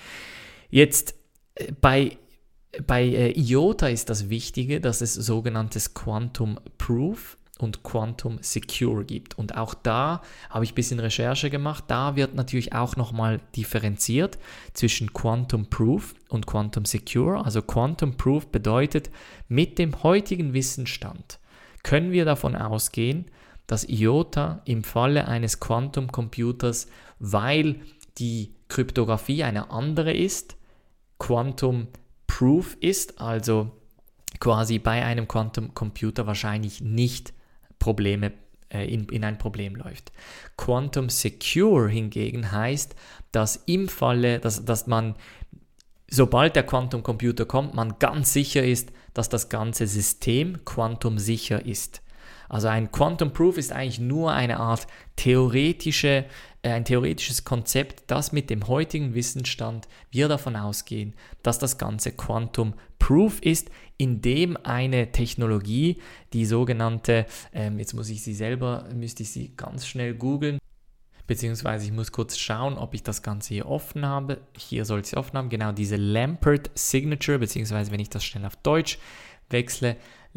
Jetzt äh, bei Bei äh, I O T A ist das Wichtige, dass es sogenanntes Quantum Proof und Quantum Secure gibt. Und auch da habe ich ein bisschen Recherche gemacht. Da wird natürlich auch nochmal differenziert zwischen Quantum Proof und Quantum Secure. Also Quantum Proof bedeutet, mit dem heutigen Wissensstand können wir davon ausgehen, dass I O T A im Falle eines Quantum Computers, weil die Kryptographie eine andere ist, Quantum Proof ist, also quasi bei einem Quantum Computer wahrscheinlich nicht Probleme, äh, in, in ein Problem läuft. Quantum Secure hingegen heißt, dass im Falle, dass, dass man, sobald der Quantum Computer kommt, man ganz sicher ist, dass das ganze System quantumsicher ist. Also ein Quantum Proof ist eigentlich nur eine Art theoretische, äh, ein theoretisches Konzept, das mit dem heutigen Wissensstand wir davon ausgehen, dass das Ganze Quantum Proof ist, indem eine Technologie, die sogenannte, ähm, jetzt muss ich sie selber, müsste ich sie ganz schnell googeln, beziehungsweise ich muss kurz schauen, ob ich das Ganze hier offen habe. Hier soll ich es offen haben, genau diese Lampert Signature, beziehungsweise wenn ich das schnell auf Deutsch wechsle,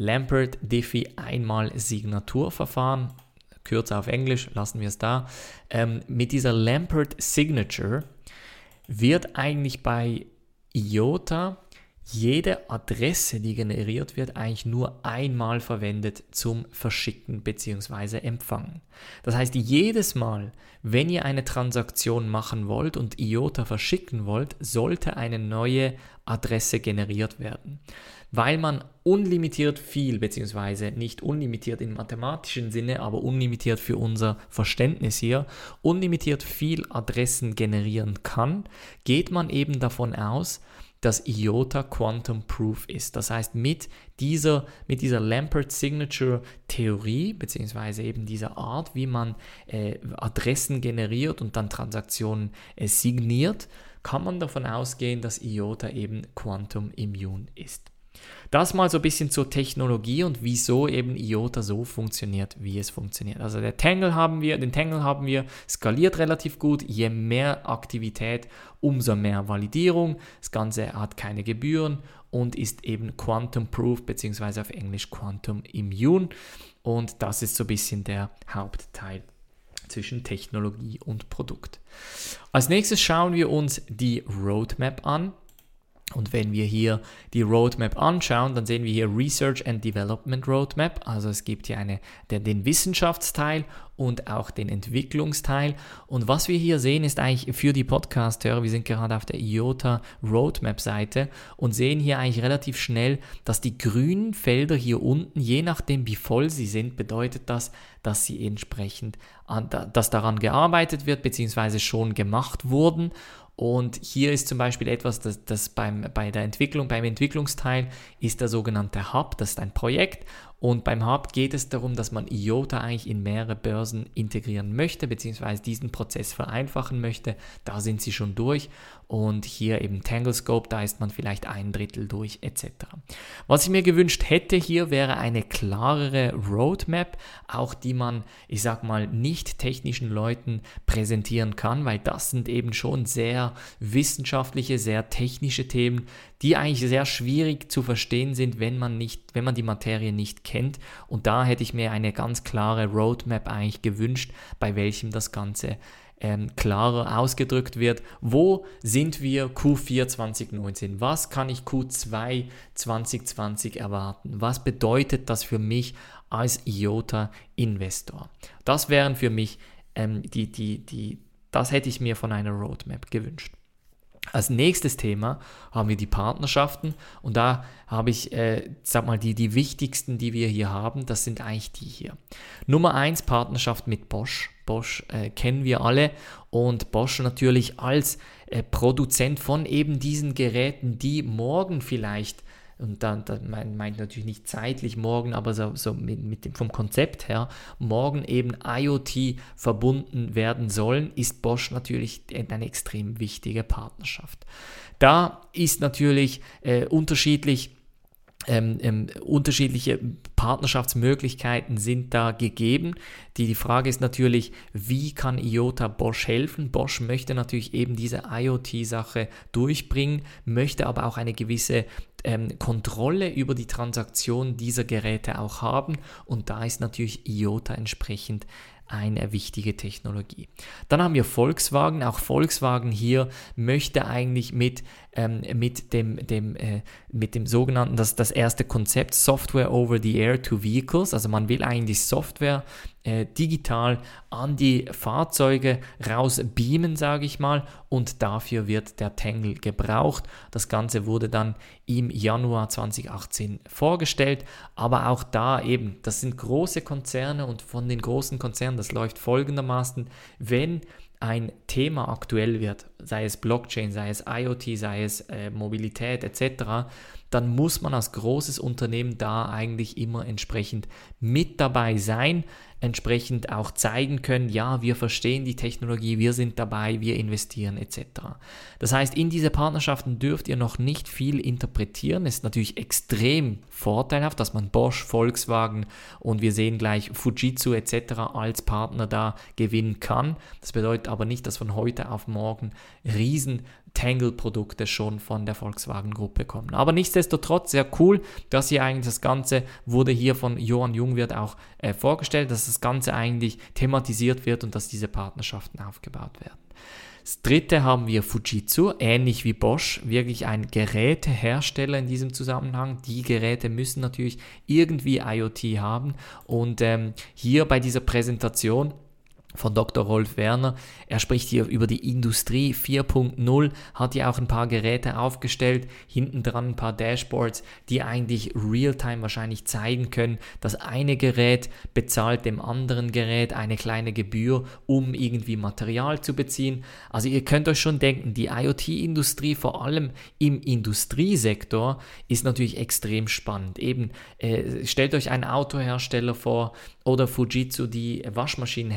Lampert-Diffie-Einmal-Signaturverfahren, kürzer auf Englisch, lassen wir es da. Ähm, mit dieser Lampert-Signature wird eigentlich bei I O T A jede Adresse, die generiert wird, eigentlich nur einmal verwendet zum Verschicken bzw. Empfangen. Das heißt, jedes Mal, wenn ihr eine Transaktion machen wollt und I O T A verschicken wollt, sollte eine neue Adresse generiert werden. Weil man unlimitiert viel, beziehungsweise nicht unlimitiert im mathematischen Sinne, aber unlimitiert für unser Verständnis hier, unlimitiert viel Adressen generieren kann, geht man eben davon aus, dass I O T A Quantum Proof ist. Das heißt, mit dieser, mit dieser Lampert Signature Theorie, beziehungsweise eben dieser Art, wie man äh, Adressen generiert und dann Transaktionen äh, signiert, kann man davon ausgehen, dass I O T A eben Quantum Immune ist. Das mal so ein bisschen zur Technologie und wieso eben IOTA so funktioniert, wie es funktioniert. Also der Tangle haben wir, den Tangle haben wir, skaliert relativ gut. Je mehr Aktivität, umso mehr Validierung. Das Ganze hat keine Gebühren und ist eben Quantum Proof bzw. auf Englisch Quantum Immune. Und das ist so ein bisschen der Hauptteil zwischen Technologie und Produkt. Als nächstes schauen wir uns die Roadmap an. Und wenn wir hier die Roadmap anschauen, dann sehen wir hier Research and Development Roadmap. Also es gibt hier eine, den, den Wissenschaftsteil und auch den Entwicklungsteil. Und was wir hier sehen, ist eigentlich für die Podcast-Hörer, wir sind gerade auf der IOTA Roadmap-Seite und sehen hier eigentlich relativ schnell, dass die grünen Felder hier unten, je nachdem wie voll sie sind, bedeutet das, dass sie entsprechend, an, dass daran gearbeitet wird, beziehungsweise schon gemacht wurden. Und hier ist zum Beispiel etwas, das, das beim, bei der Entwicklung, beim Entwicklungsteil ist der sogenannte Hub, das ist ein Projekt. Und beim Hub geht es darum, dass man IOTA eigentlich in mehrere Börsen integrieren möchte, beziehungsweise diesen Prozess vereinfachen möchte. Da sind sie schon durch. Und hier eben TangleScope, da ist man vielleicht ein Drittel durch, et cetera. Was ich mir gewünscht hätte hier, wäre eine klarere Roadmap, auch die man, ich sag mal, nicht technischen Leuten präsentieren kann, weil das sind eben schon sehr wissenschaftliche, sehr technische Themen, die eigentlich sehr schwierig zu verstehen sind, wenn man nicht, wenn man die Materie nicht kennt. Und da hätte ich mir eine ganz klare Roadmap eigentlich gewünscht, bei welchem das Ganze ähm, klarer ausgedrückt wird. Wo sind wir Q vier zwanzig neunzehn? Was kann ich Q zwei zwanzig zwanzig erwarten? Was bedeutet das für mich als IOTA-Investor? Das wären für mich ähm, die, die, die, das hätte ich mir von einer Roadmap gewünscht. Als nächstes Thema haben wir die Partnerschaften und da habe ich, äh, sag mal, die, die wichtigsten, die wir hier haben, das sind eigentlich die hier. Nummer eins, Partnerschaft mit Bosch. Bosch äh, kennen wir alle und Bosch natürlich als äh, Produzent von eben diesen Geräten, die morgen vielleicht, und dann, dann meint natürlich nicht zeitlich morgen, aber so, so mit, mit dem, vom Konzept her, morgen eben IoT verbunden werden sollen, ist Bosch natürlich eine extrem wichtige Partnerschaft. Da ist natürlich äh, unterschiedlich, ähm, ähm, unterschiedliche Partnerschaftsmöglichkeiten sind da gegeben. Die, die Frage ist natürlich, wie kann IOTA Bosch helfen? Bosch möchte natürlich eben diese IoT-Sache durchbringen, möchte aber auch eine gewisse ähm, Kontrolle über die Transaktion dieser Geräte auch haben und da ist natürlich IOTA entsprechend eine wichtige Technologie. Dann haben wir Volkswagen. Auch Volkswagen hier möchte eigentlich mit, ähm, mit, dem, dem, äh, mit dem sogenannten, das, das erste Konzept Software over the Air to Vehicles, also man will eigentlich Software äh, digital an die Fahrzeuge raus beamen, sage ich mal, und dafür wird der Tangle gebraucht. Das Ganze wurde dann im Januar zwanzig achtzehn vorgestellt, aber auch da eben, das sind große Konzerne und von den großen Konzernen, das läuft folgendermaßen, wenn ein Thema aktuell wird, sei es Blockchain, sei es IoT, sei es äh, Mobilität et cetera, dann muss man als großes Unternehmen da eigentlich immer entsprechend mit dabei sein, entsprechend auch zeigen können, ja, wir verstehen die Technologie, wir sind dabei, wir investieren et cetera. Das heißt, in diese Partnerschaften dürft ihr noch nicht viel interpretieren. Es ist natürlich extrem vorteilhaft, dass man Bosch, Volkswagen und wir sehen gleich Fujitsu et cetera als Partner da gewinnen kann. Das bedeutet aber nicht, dass von heute auf morgen riesen Tangle-Produkte schon von der Volkswagen-Gruppe kommen. Aber nichtsdestotrotz sehr cool, dass hier eigentlich das Ganze wurde hier von Johann Jungwirth auch äh, vorgestellt, dass das Ganze eigentlich thematisiert wird und dass diese Partnerschaften aufgebaut werden. Das dritte haben wir Fujitsu, ähnlich wie Bosch, wirklich ein Gerätehersteller in diesem Zusammenhang. Die Geräte müssen natürlich irgendwie IoT haben und ähm, hier bei dieser Präsentation von Doktor Rolf Werner. Er spricht hier über die Industrie vier Punkt null, hat hier auch ein paar Geräte aufgestellt, hinten dran ein paar Dashboards, die eigentlich real-time wahrscheinlich zeigen können, dass eine Gerät bezahlt dem anderen Gerät eine kleine Gebühr, um irgendwie Material zu beziehen. Also ihr könnt euch schon denken, die IoT-Industrie, vor allem im Industriesektor, ist natürlich extrem spannend. Eben, äh, stellt euch einen Autohersteller vor oder Fujitsu, die Waschmaschinen herstellen und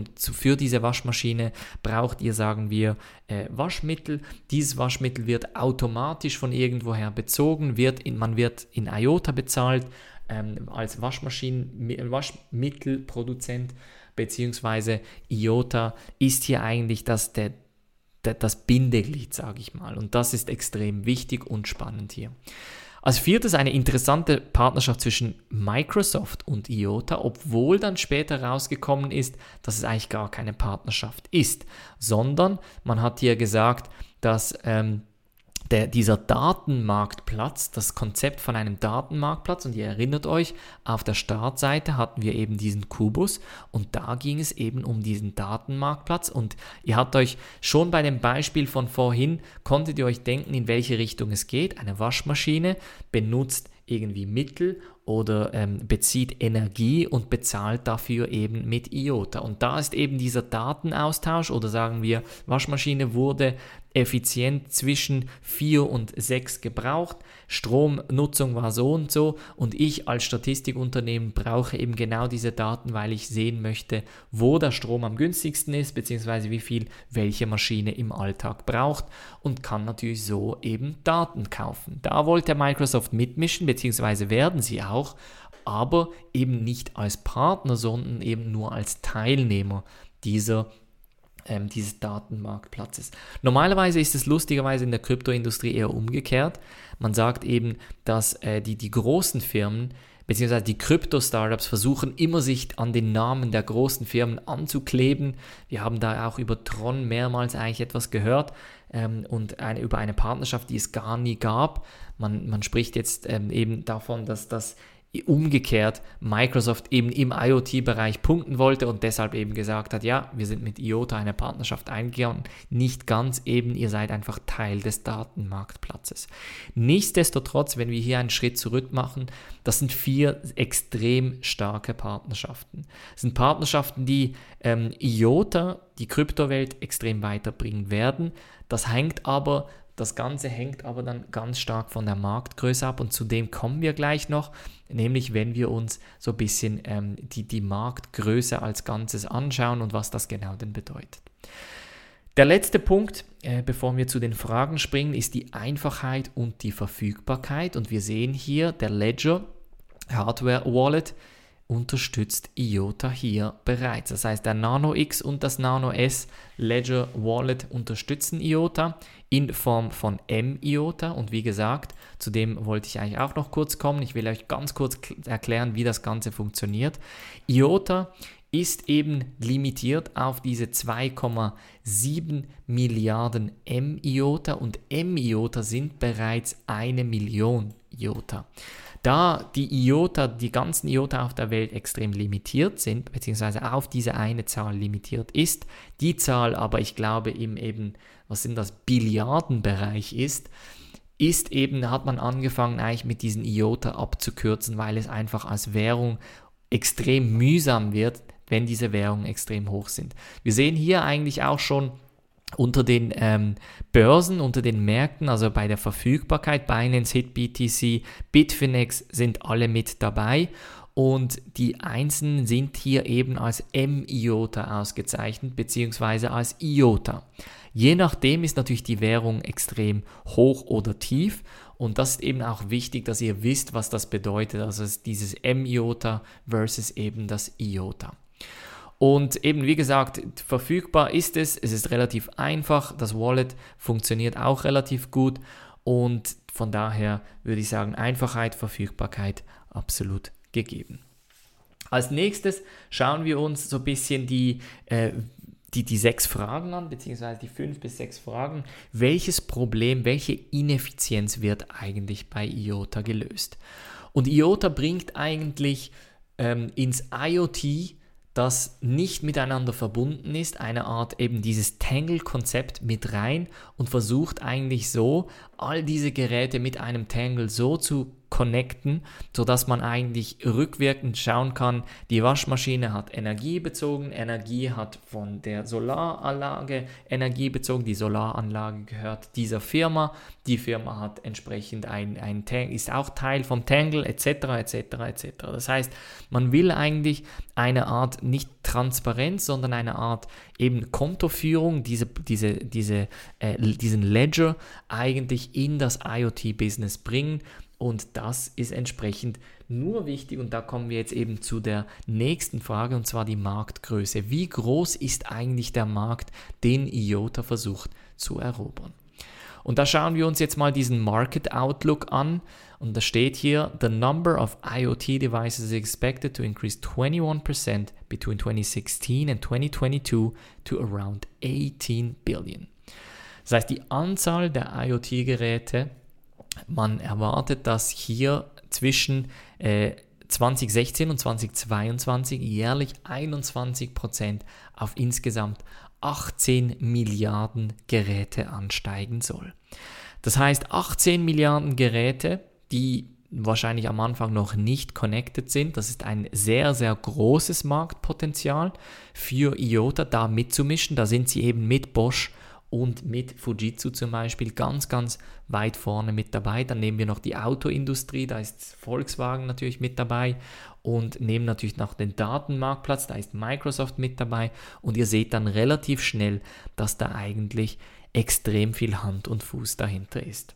und zu, für diese Waschmaschine braucht ihr, sagen wir, äh, Waschmittel. Dieses Waschmittel wird automatisch von irgendwoher bezogen, wird in, man wird in IOTA bezahlt ähm, als Waschmaschinen, Waschmittelproduzent, beziehungsweise IOTA ist hier eigentlich das, der, der, das Bindeglied, sage ich mal. Und das ist extrem wichtig und spannend hier. Als viertes eine interessante Partnerschaft zwischen Microsoft und IOTA, obwohl dann später rausgekommen ist, dass es eigentlich gar keine Partnerschaft ist, sondern man hat hier gesagt, dass ähm, der, dieser Datenmarktplatz, das Konzept von einem Datenmarktplatz, und ihr erinnert euch, auf der Startseite hatten wir eben diesen Kubus und da ging es eben um diesen Datenmarktplatz und ihr habt euch schon bei dem Beispiel von vorhin, konntet ihr euch denken, in welche Richtung es geht. Eine Waschmaschine benutzt irgendwie Mittel oder ähm, bezieht Energie und bezahlt dafür eben mit IOTA. Und da ist eben dieser Datenaustausch oder sagen wir, Waschmaschine wurde effizient zwischen vier und sechs gebraucht, Stromnutzung war so und so und ich als Statistikunternehmen brauche eben genau diese Daten, weil ich sehen möchte, wo der Strom am günstigsten ist, beziehungsweise wie viel welche Maschine im Alltag braucht und kann natürlich so eben Daten kaufen. Da wollte Microsoft mitmischen, beziehungsweise werden sie auch, aber eben nicht als Partner, sondern eben nur als Teilnehmer dieser Ähm, dieses Datenmarktplatzes. Normalerweise ist es lustigerweise in der Kryptoindustrie eher umgekehrt. Man sagt eben, dass äh, die, die großen Firmen beziehungsweise die Krypto-Startups versuchen immer sich an den Namen der großen Firmen anzukleben. Wir haben da auch über Tron mehrmals eigentlich etwas gehört ähm, und eine, über eine Partnerschaft, die es gar nie gab. Man, man spricht jetzt ähm, eben davon, dass das umgekehrt Microsoft eben im IoT-Bereich punkten wollte und deshalb eben gesagt hat, ja, wir sind mit IOTA eine Partnerschaft eingegangen, nicht ganz eben, ihr seid einfach Teil des Datenmarktplatzes. Nichtsdestotrotz, wenn wir hier einen Schritt zurück machen, das sind vier extrem starke Partnerschaften. Das sind Partnerschaften, die ähm, IOTA, die Kryptowelt, extrem weiterbringen werden. Das hängt aber Das Ganze hängt aber dann ganz stark von der Marktgröße ab und zu dem kommen wir gleich noch, nämlich wenn wir uns so ein bisschen ähm, die, die Marktgröße als Ganzes anschauen und was das genau denn bedeutet. Der letzte Punkt, äh, bevor wir zu den Fragen springen, ist die Einfachheit und die Verfügbarkeit und wir sehen hier, der Ledger Hardware Wallet unterstützt IOTA hier bereits. Das heißt, der Nano X und das Nano S Ledger Wallet unterstützen IOTA in Form von M-IOTA und wie gesagt, zu dem wollte ich eigentlich auch noch kurz kommen. Ich will euch ganz kurz erklären, wie das Ganze funktioniert. IOTA ist eben limitiert auf diese zwei Komma sieben Milliarden M-IOTA und M-IOTA sind bereits eine Million IOTA. Da die IOTA, die ganzen IOTA auf der Welt extrem limitiert sind, beziehungsweise auf diese eine Zahl limitiert ist, die Zahl aber, ich glaube, im eben, was sind das, Billiardenbereich ist, ist eben, hat man angefangen eigentlich mit diesen IOTA abzukürzen, weil es einfach als Währung extrem mühsam wird, wenn diese Währungen extrem hoch sind. Wir sehen hier eigentlich auch schon unter den ähm, Börsen, unter den Märkten, also bei der Verfügbarkeit, Binance, H I T B T C, Bitfinex sind alle mit dabei und die einzelnen sind hier eben als M-IOTA ausgezeichnet, beziehungsweise als IOTA. Je nachdem ist natürlich die Währung extrem hoch oder tief und das ist eben auch wichtig, dass ihr wisst, was das bedeutet, also dieses M-IOTA versus eben das IOTA. Und eben wie gesagt, verfügbar ist es, es ist relativ einfach, das Wallet funktioniert auch relativ gut und von daher würde ich sagen, Einfachheit, Verfügbarkeit absolut gegeben. Als nächstes schauen wir uns so ein bisschen die, äh, die, die sechs Fragen an, beziehungsweise die fünf bis sechs Fragen. Welches Problem, welche Ineffizienz wird eigentlich bei IOTA gelöst? Und IOTA bringt eigentlich ähm, ins IoT, das nicht miteinander verbunden ist, eine Art eben dieses Tangle-Konzept mit rein und versucht eigentlich so, all diese Geräte mit einem Tangle so zu connecten, sodass man eigentlich rückwirkend schauen kann, die Waschmaschine hat Energie bezogen, Energie hat von der Solaranlage Energie bezogen, die Solaranlage gehört dieser Firma, die Firma hat entsprechend ein, ein ist auch Teil vom Tangle, et cetera et cetera et cetera. Das heißt, man will eigentlich eine Art nicht Transparenz, sondern eine Art eben Kontoführung, diese, diese, diese, äh, diesen Ledger eigentlich in das IoT-Business bringen. Und das ist entsprechend nur wichtig, und da kommen wir jetzt eben zu der nächsten Frage, und zwar die Marktgröße. Wie groß ist eigentlich der Markt, den IOTA versucht zu erobern? Und da schauen wir uns jetzt mal diesen Market Outlook an, und da steht hier, the number of IoT devices is expected to increase twenty-one percent between twenty sixteen and twenty twenty-two to around eighteen billion. Das heißt, die Anzahl der IoT-Geräte, man erwartet, dass hier zwischen äh, zwanzig sechzehn und zwanzig zweiundzwanzig jährlich einundzwanzig Prozent auf insgesamt achtzehn Milliarden Geräte ansteigen soll. Das heißt, achtzehn Milliarden Geräte, die wahrscheinlich am Anfang noch nicht connected sind. Das ist ein sehr, sehr großes Marktpotenzial für IOTA, da mitzumischen. Da sind sie eben mit Bosch und mit Fujitsu zum Beispiel ganz, ganz weit vorne mit dabei. Dann nehmen wir noch die Autoindustrie, da ist Volkswagen natürlich mit dabei, und nehmen natürlich noch den Datenmarktplatz, da ist Microsoft mit dabei, und ihr seht dann relativ schnell, dass da eigentlich extrem viel Hand und Fuß dahinter ist.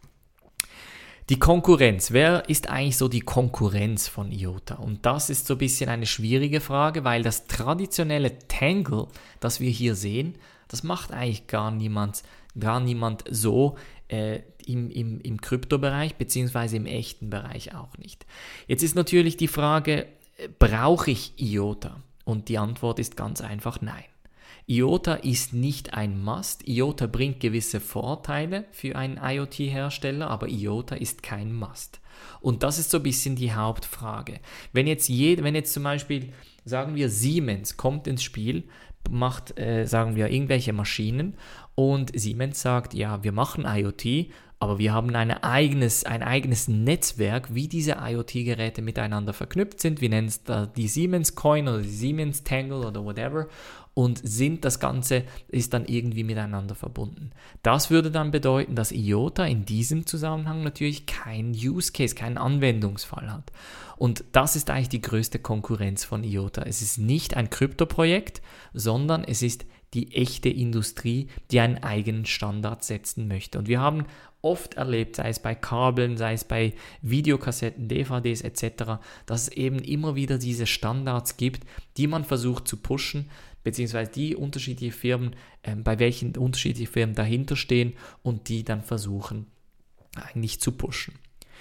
Die Konkurrenz. Wer ist eigentlich so die Konkurrenz von IOTA? Und das ist so ein bisschen eine schwierige Frage, weil das traditionelle Tangle, das wir hier sehen, das macht eigentlich gar niemand, gar niemand so äh, im, im, im Kryptobereich, beziehungsweise im echten Bereich auch nicht. Jetzt ist natürlich die Frage, brauche ich IOTA? Und die Antwort ist ganz einfach nein. IOTA ist nicht ein Must. IOTA bringt gewisse Vorteile für einen IoT-Hersteller, aber IOTA ist kein Must. Und das ist so ein bisschen die Hauptfrage. Wenn jetzt, jed, wenn jetzt zum Beispiel, sagen wir, Siemens kommt ins Spiel, macht, äh, sagen wir, irgendwelche Maschinen, und Siemens sagt, ja, wir machen IoT, aber wir haben eine eigenes, ein eigenes Netzwerk, wie diese IoT-Geräte miteinander verknüpft sind. Wir nennen es da die Siemens Coin oder die Siemens Tangle oder whatever, und sind das Ganze ist dann irgendwie miteinander verbunden. Das würde dann bedeuten, dass IOTA in diesem Zusammenhang natürlich keinen Use Case, keinen Anwendungsfall hat. Und das ist eigentlich die größte Konkurrenz von IOTA. Es ist nicht ein Kryptoprojekt, sondern es ist die echte Industrie, die einen eigenen Standard setzen möchte. Und wir haben oft erlebt, sei es bei Kabeln, sei es bei Videokassetten, D V Ds et cetera, dass es eben immer wieder diese Standards gibt, die man versucht zu pushen, beziehungsweise die unterschiedliche Firmen, äh, bei welchen unterschiedliche Firmen dahinter stehen und die dann versuchen eigentlich zu pushen.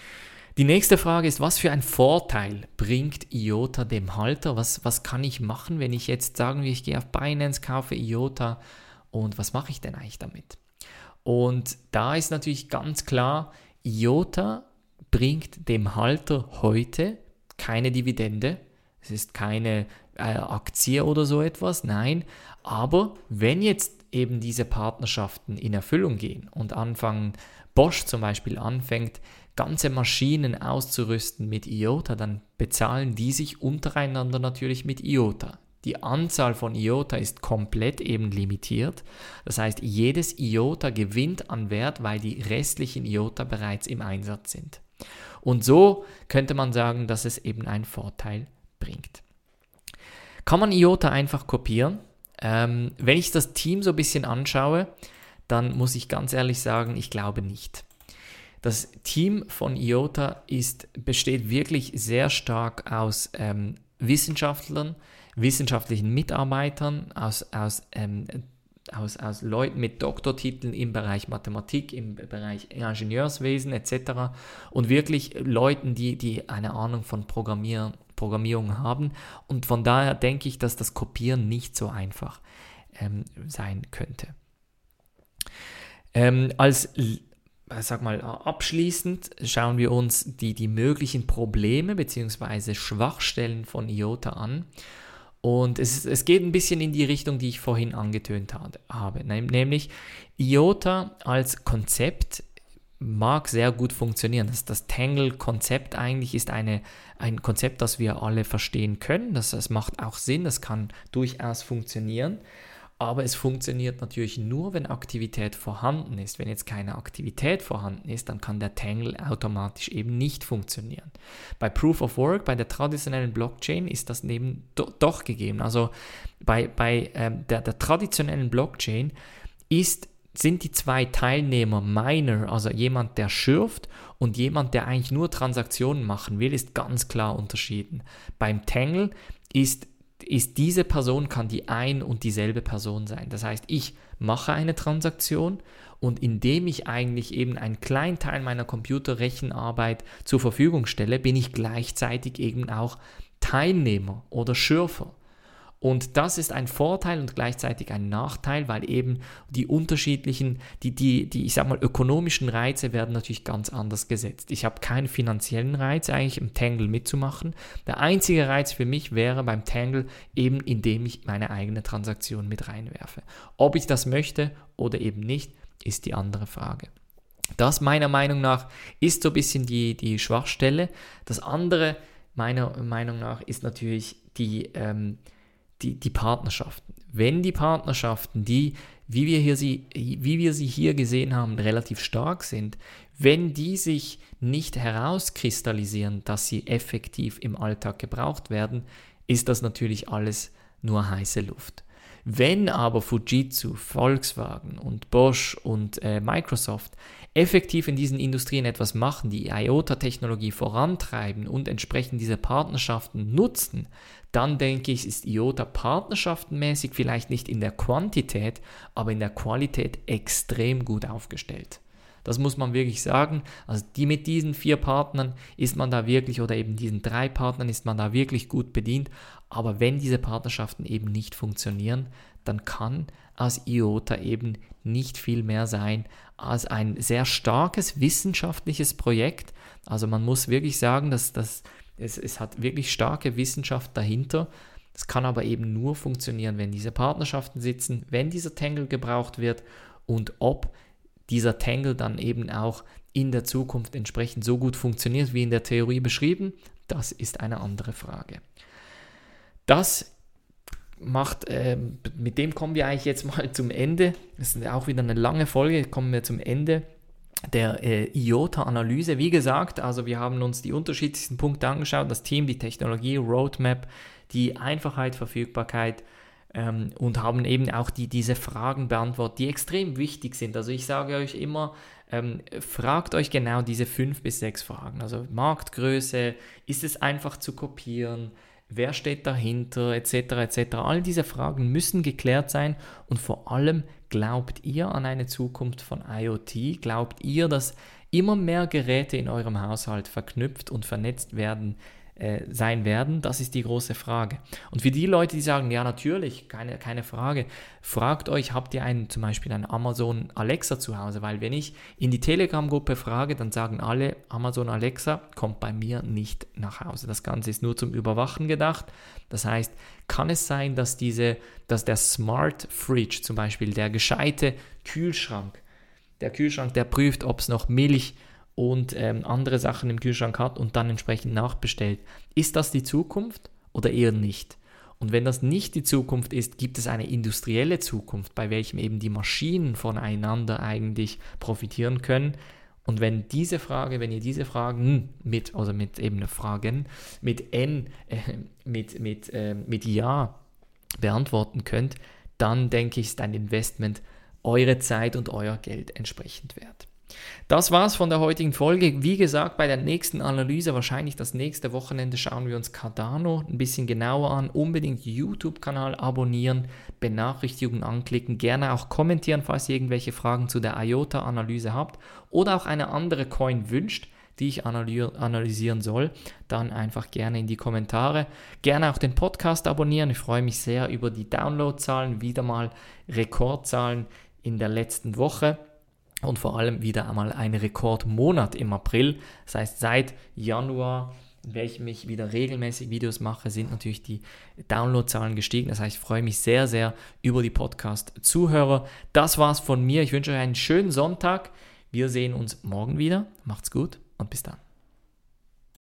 Die nächste Frage ist, was für einen Vorteil bringt IOTA dem Halter? Was, was kann ich machen, wenn ich jetzt sagen will, ich gehe auf Binance, kaufe IOTA, und was mache ich denn eigentlich damit? Und da ist natürlich ganz klar, IOTA bringt dem Halter heute keine Dividende. Es ist keine äh, Aktie oder so etwas, nein. Aber wenn jetzt eben diese Partnerschaften in Erfüllung gehen und anfangen, Bosch zum Beispiel anfängt, ganze Maschinen auszurüsten mit IOTA, dann bezahlen die sich untereinander natürlich mit IOTA. Die Anzahl von IOTA ist komplett eben limitiert. Das heißt, jedes IOTA gewinnt an Wert, weil die restlichen IOTA bereits im Einsatz sind. Und so könnte man sagen, dass es eben einen Vorteil bringt. Kann man IOTA einfach kopieren? Ähm, wenn ich das Team so ein bisschen anschaue, dann muss ich ganz ehrlich sagen, ich glaube nicht. Das Team von IOTA ist, besteht wirklich sehr stark aus ähm, Wissenschaftlern, wissenschaftlichen Mitarbeitern, aus, aus, ähm, aus, aus Leuten mit Doktortiteln im Bereich Mathematik, im Bereich Ingenieurswesen et cetera und wirklich Leuten, die, die eine Ahnung von Programmieren, Programmierung haben. Und von daher denke ich, dass das Kopieren nicht so einfach ähm, sein könnte. Ähm, als Sag mal, abschließend schauen wir uns die, die möglichen Probleme bzw. Schwachstellen von IOTA an. Und es, es geht ein bisschen in die Richtung, die ich vorhin angetönt habe. Nämlich IOTA als Konzept mag sehr gut funktionieren. Das, das Tangle-Konzept eigentlich ist eine, ein Konzept, das wir alle verstehen können. Das, das macht auch Sinn, das kann durchaus funktionieren. Aber es funktioniert natürlich nur, wenn Aktivität vorhanden ist. Wenn jetzt keine Aktivität vorhanden ist, dann kann der Tangle automatisch eben nicht funktionieren. Bei Proof of Work, bei der traditionellen Blockchain, ist das eben do- doch gegeben. Also bei, bei ähm, der, der traditionellen Blockchain ist, sind die zwei Teilnehmer Miner, also jemand, der schürft, und jemand, der eigentlich nur Transaktionen machen will, ist ganz klar unterschieden. Beim Tangle ist ist diese Person, kann die ein und dieselbe Person sein. Das heißt, ich mache eine Transaktion und indem ich eigentlich eben einen kleinen Teil meiner Computerrechenarbeit zur Verfügung stelle, bin ich gleichzeitig eben auch Teilnehmer oder Schürfer. Und das ist ein Vorteil und gleichzeitig ein Nachteil, weil eben die unterschiedlichen, die, die, die, ich sag mal, ökonomischen Reize werden natürlich ganz anders gesetzt. Ich habe keinen finanziellen Reiz eigentlich im Tangle mitzumachen. Der einzige Reiz für mich wäre beim Tangle eben, indem ich meine eigene Transaktion mit reinwerfe. Ob ich das möchte oder eben nicht, ist die andere Frage. Das meiner Meinung nach ist so ein bisschen die, die Schwachstelle. Das andere meiner Meinung nach ist natürlich die, ähm, Die, die Partnerschaften. Wenn die Partnerschaften, die, wie wir, hier sie, wie wir sie hier gesehen haben, relativ stark sind, wenn die sich nicht herauskristallisieren, dass sie effektiv im Alltag gebraucht werden, ist das natürlich alles nur heiße Luft. Wenn aber Fujitsu, Volkswagen und Bosch und äh, Microsoft effektiv in diesen Industrien etwas machen, die I O T-Technologie vorantreiben und entsprechend diese Partnerschaften nutzen, dann denke ich, ist I O T A partnerschaftenmäßig vielleicht nicht in der Quantität, aber in der Qualität extrem gut aufgestellt. Das muss man wirklich sagen. Also die mit diesen vier Partnern ist man da wirklich, oder eben diesen drei Partnern ist man da wirklich gut bedient. Aber wenn diese Partnerschaften eben nicht funktionieren, dann kann aus I O T A eben nicht viel mehr sein als ein sehr starkes wissenschaftliches Projekt. Also man muss wirklich sagen, dass das, es, es hat wirklich starke Wissenschaft dahinter. Es kann aber eben nur funktionieren, wenn diese Partnerschaften sitzen, wenn dieser Tangle gebraucht wird und ob dieser Tangle dann eben auch in der Zukunft entsprechend so gut funktioniert, wie in der Theorie beschrieben, das ist eine andere Frage. Das macht, äh, mit dem kommen wir eigentlich jetzt mal zum Ende. Das ist auch wieder eine lange Folge, kommen wir zum Ende der äh, I O T A-Analyse. Wie gesagt, also wir haben uns die unterschiedlichsten Punkte angeschaut, das Team, die Technologie, Roadmap, die Einfachheit, Verfügbarkeit, Ähm, und haben eben auch die, diese Fragen beantwortet, die extrem wichtig sind. Also ich sage euch immer, ähm, fragt euch genau diese fünf bis sechs Fragen. Also Marktgröße, ist es einfach zu kopieren, wer steht dahinter, et cetera et cetera. All diese Fragen müssen geklärt sein und vor allem, glaubt ihr an eine Zukunft von I O T? Glaubt ihr, dass immer mehr Geräte in eurem Haushalt verknüpft und vernetzt werden, sein werden? Das ist die große Frage. Und für die Leute, die sagen, ja natürlich, keine, keine Frage, fragt euch, habt ihr einen, zum Beispiel einen Amazon Alexa zu Hause? Weil wenn ich in die Telegram-Gruppe frage, dann sagen alle, Amazon Alexa kommt bei mir nicht nach Hause. Das Ganze ist nur zum Überwachen gedacht. Das heißt, kann es sein, dass, diese, dass der Smart Fridge, zum Beispiel der gescheite Kühlschrank, der Kühlschrank, der prüft, ob es noch Milch und ähm, andere Sachen im Kühlschrank hat und dann entsprechend nachbestellt. Ist das die Zukunft oder eher nicht? Und wenn das nicht die Zukunft ist, gibt es eine industrielle Zukunft, bei welchem eben die Maschinen voneinander eigentlich profitieren können. Und wenn diese Frage, wenn ihr diese Fragen mit, oder mit eben Fragen, mit N, äh, mit, mit, äh, mit Ja beantworten könnt, dann denke ich, ist ein Investment eure Zeit und euer Geld entsprechend wert. Das war's von der heutigen Folge. Wie gesagt, bei der nächsten Analyse, wahrscheinlich das nächste Wochenende, schauen wir uns Cardano ein bisschen genauer an. Unbedingt YouTube-Kanal abonnieren, Benachrichtigungen anklicken, gerne auch kommentieren, falls ihr irgendwelche Fragen zu der I O T A-Analyse habt oder auch eine andere Coin wünscht, die ich analysieren soll, dann einfach gerne in die Kommentare. Gerne auch den Podcast abonnieren. Ich freue mich sehr über die Downloadzahlen, wieder mal Rekordzahlen in der letzten Woche. Und vor allem wieder einmal ein Rekordmonat im April. Das heißt, seit Januar, in welchem ich wieder regelmäßig Videos mache, sind natürlich die Downloadzahlen gestiegen. Das heißt, ich freue mich sehr, sehr über die Podcast-Zuhörer. Das war's von mir. Ich wünsche euch einen schönen Sonntag. Wir sehen uns morgen wieder. Macht's gut und bis dann.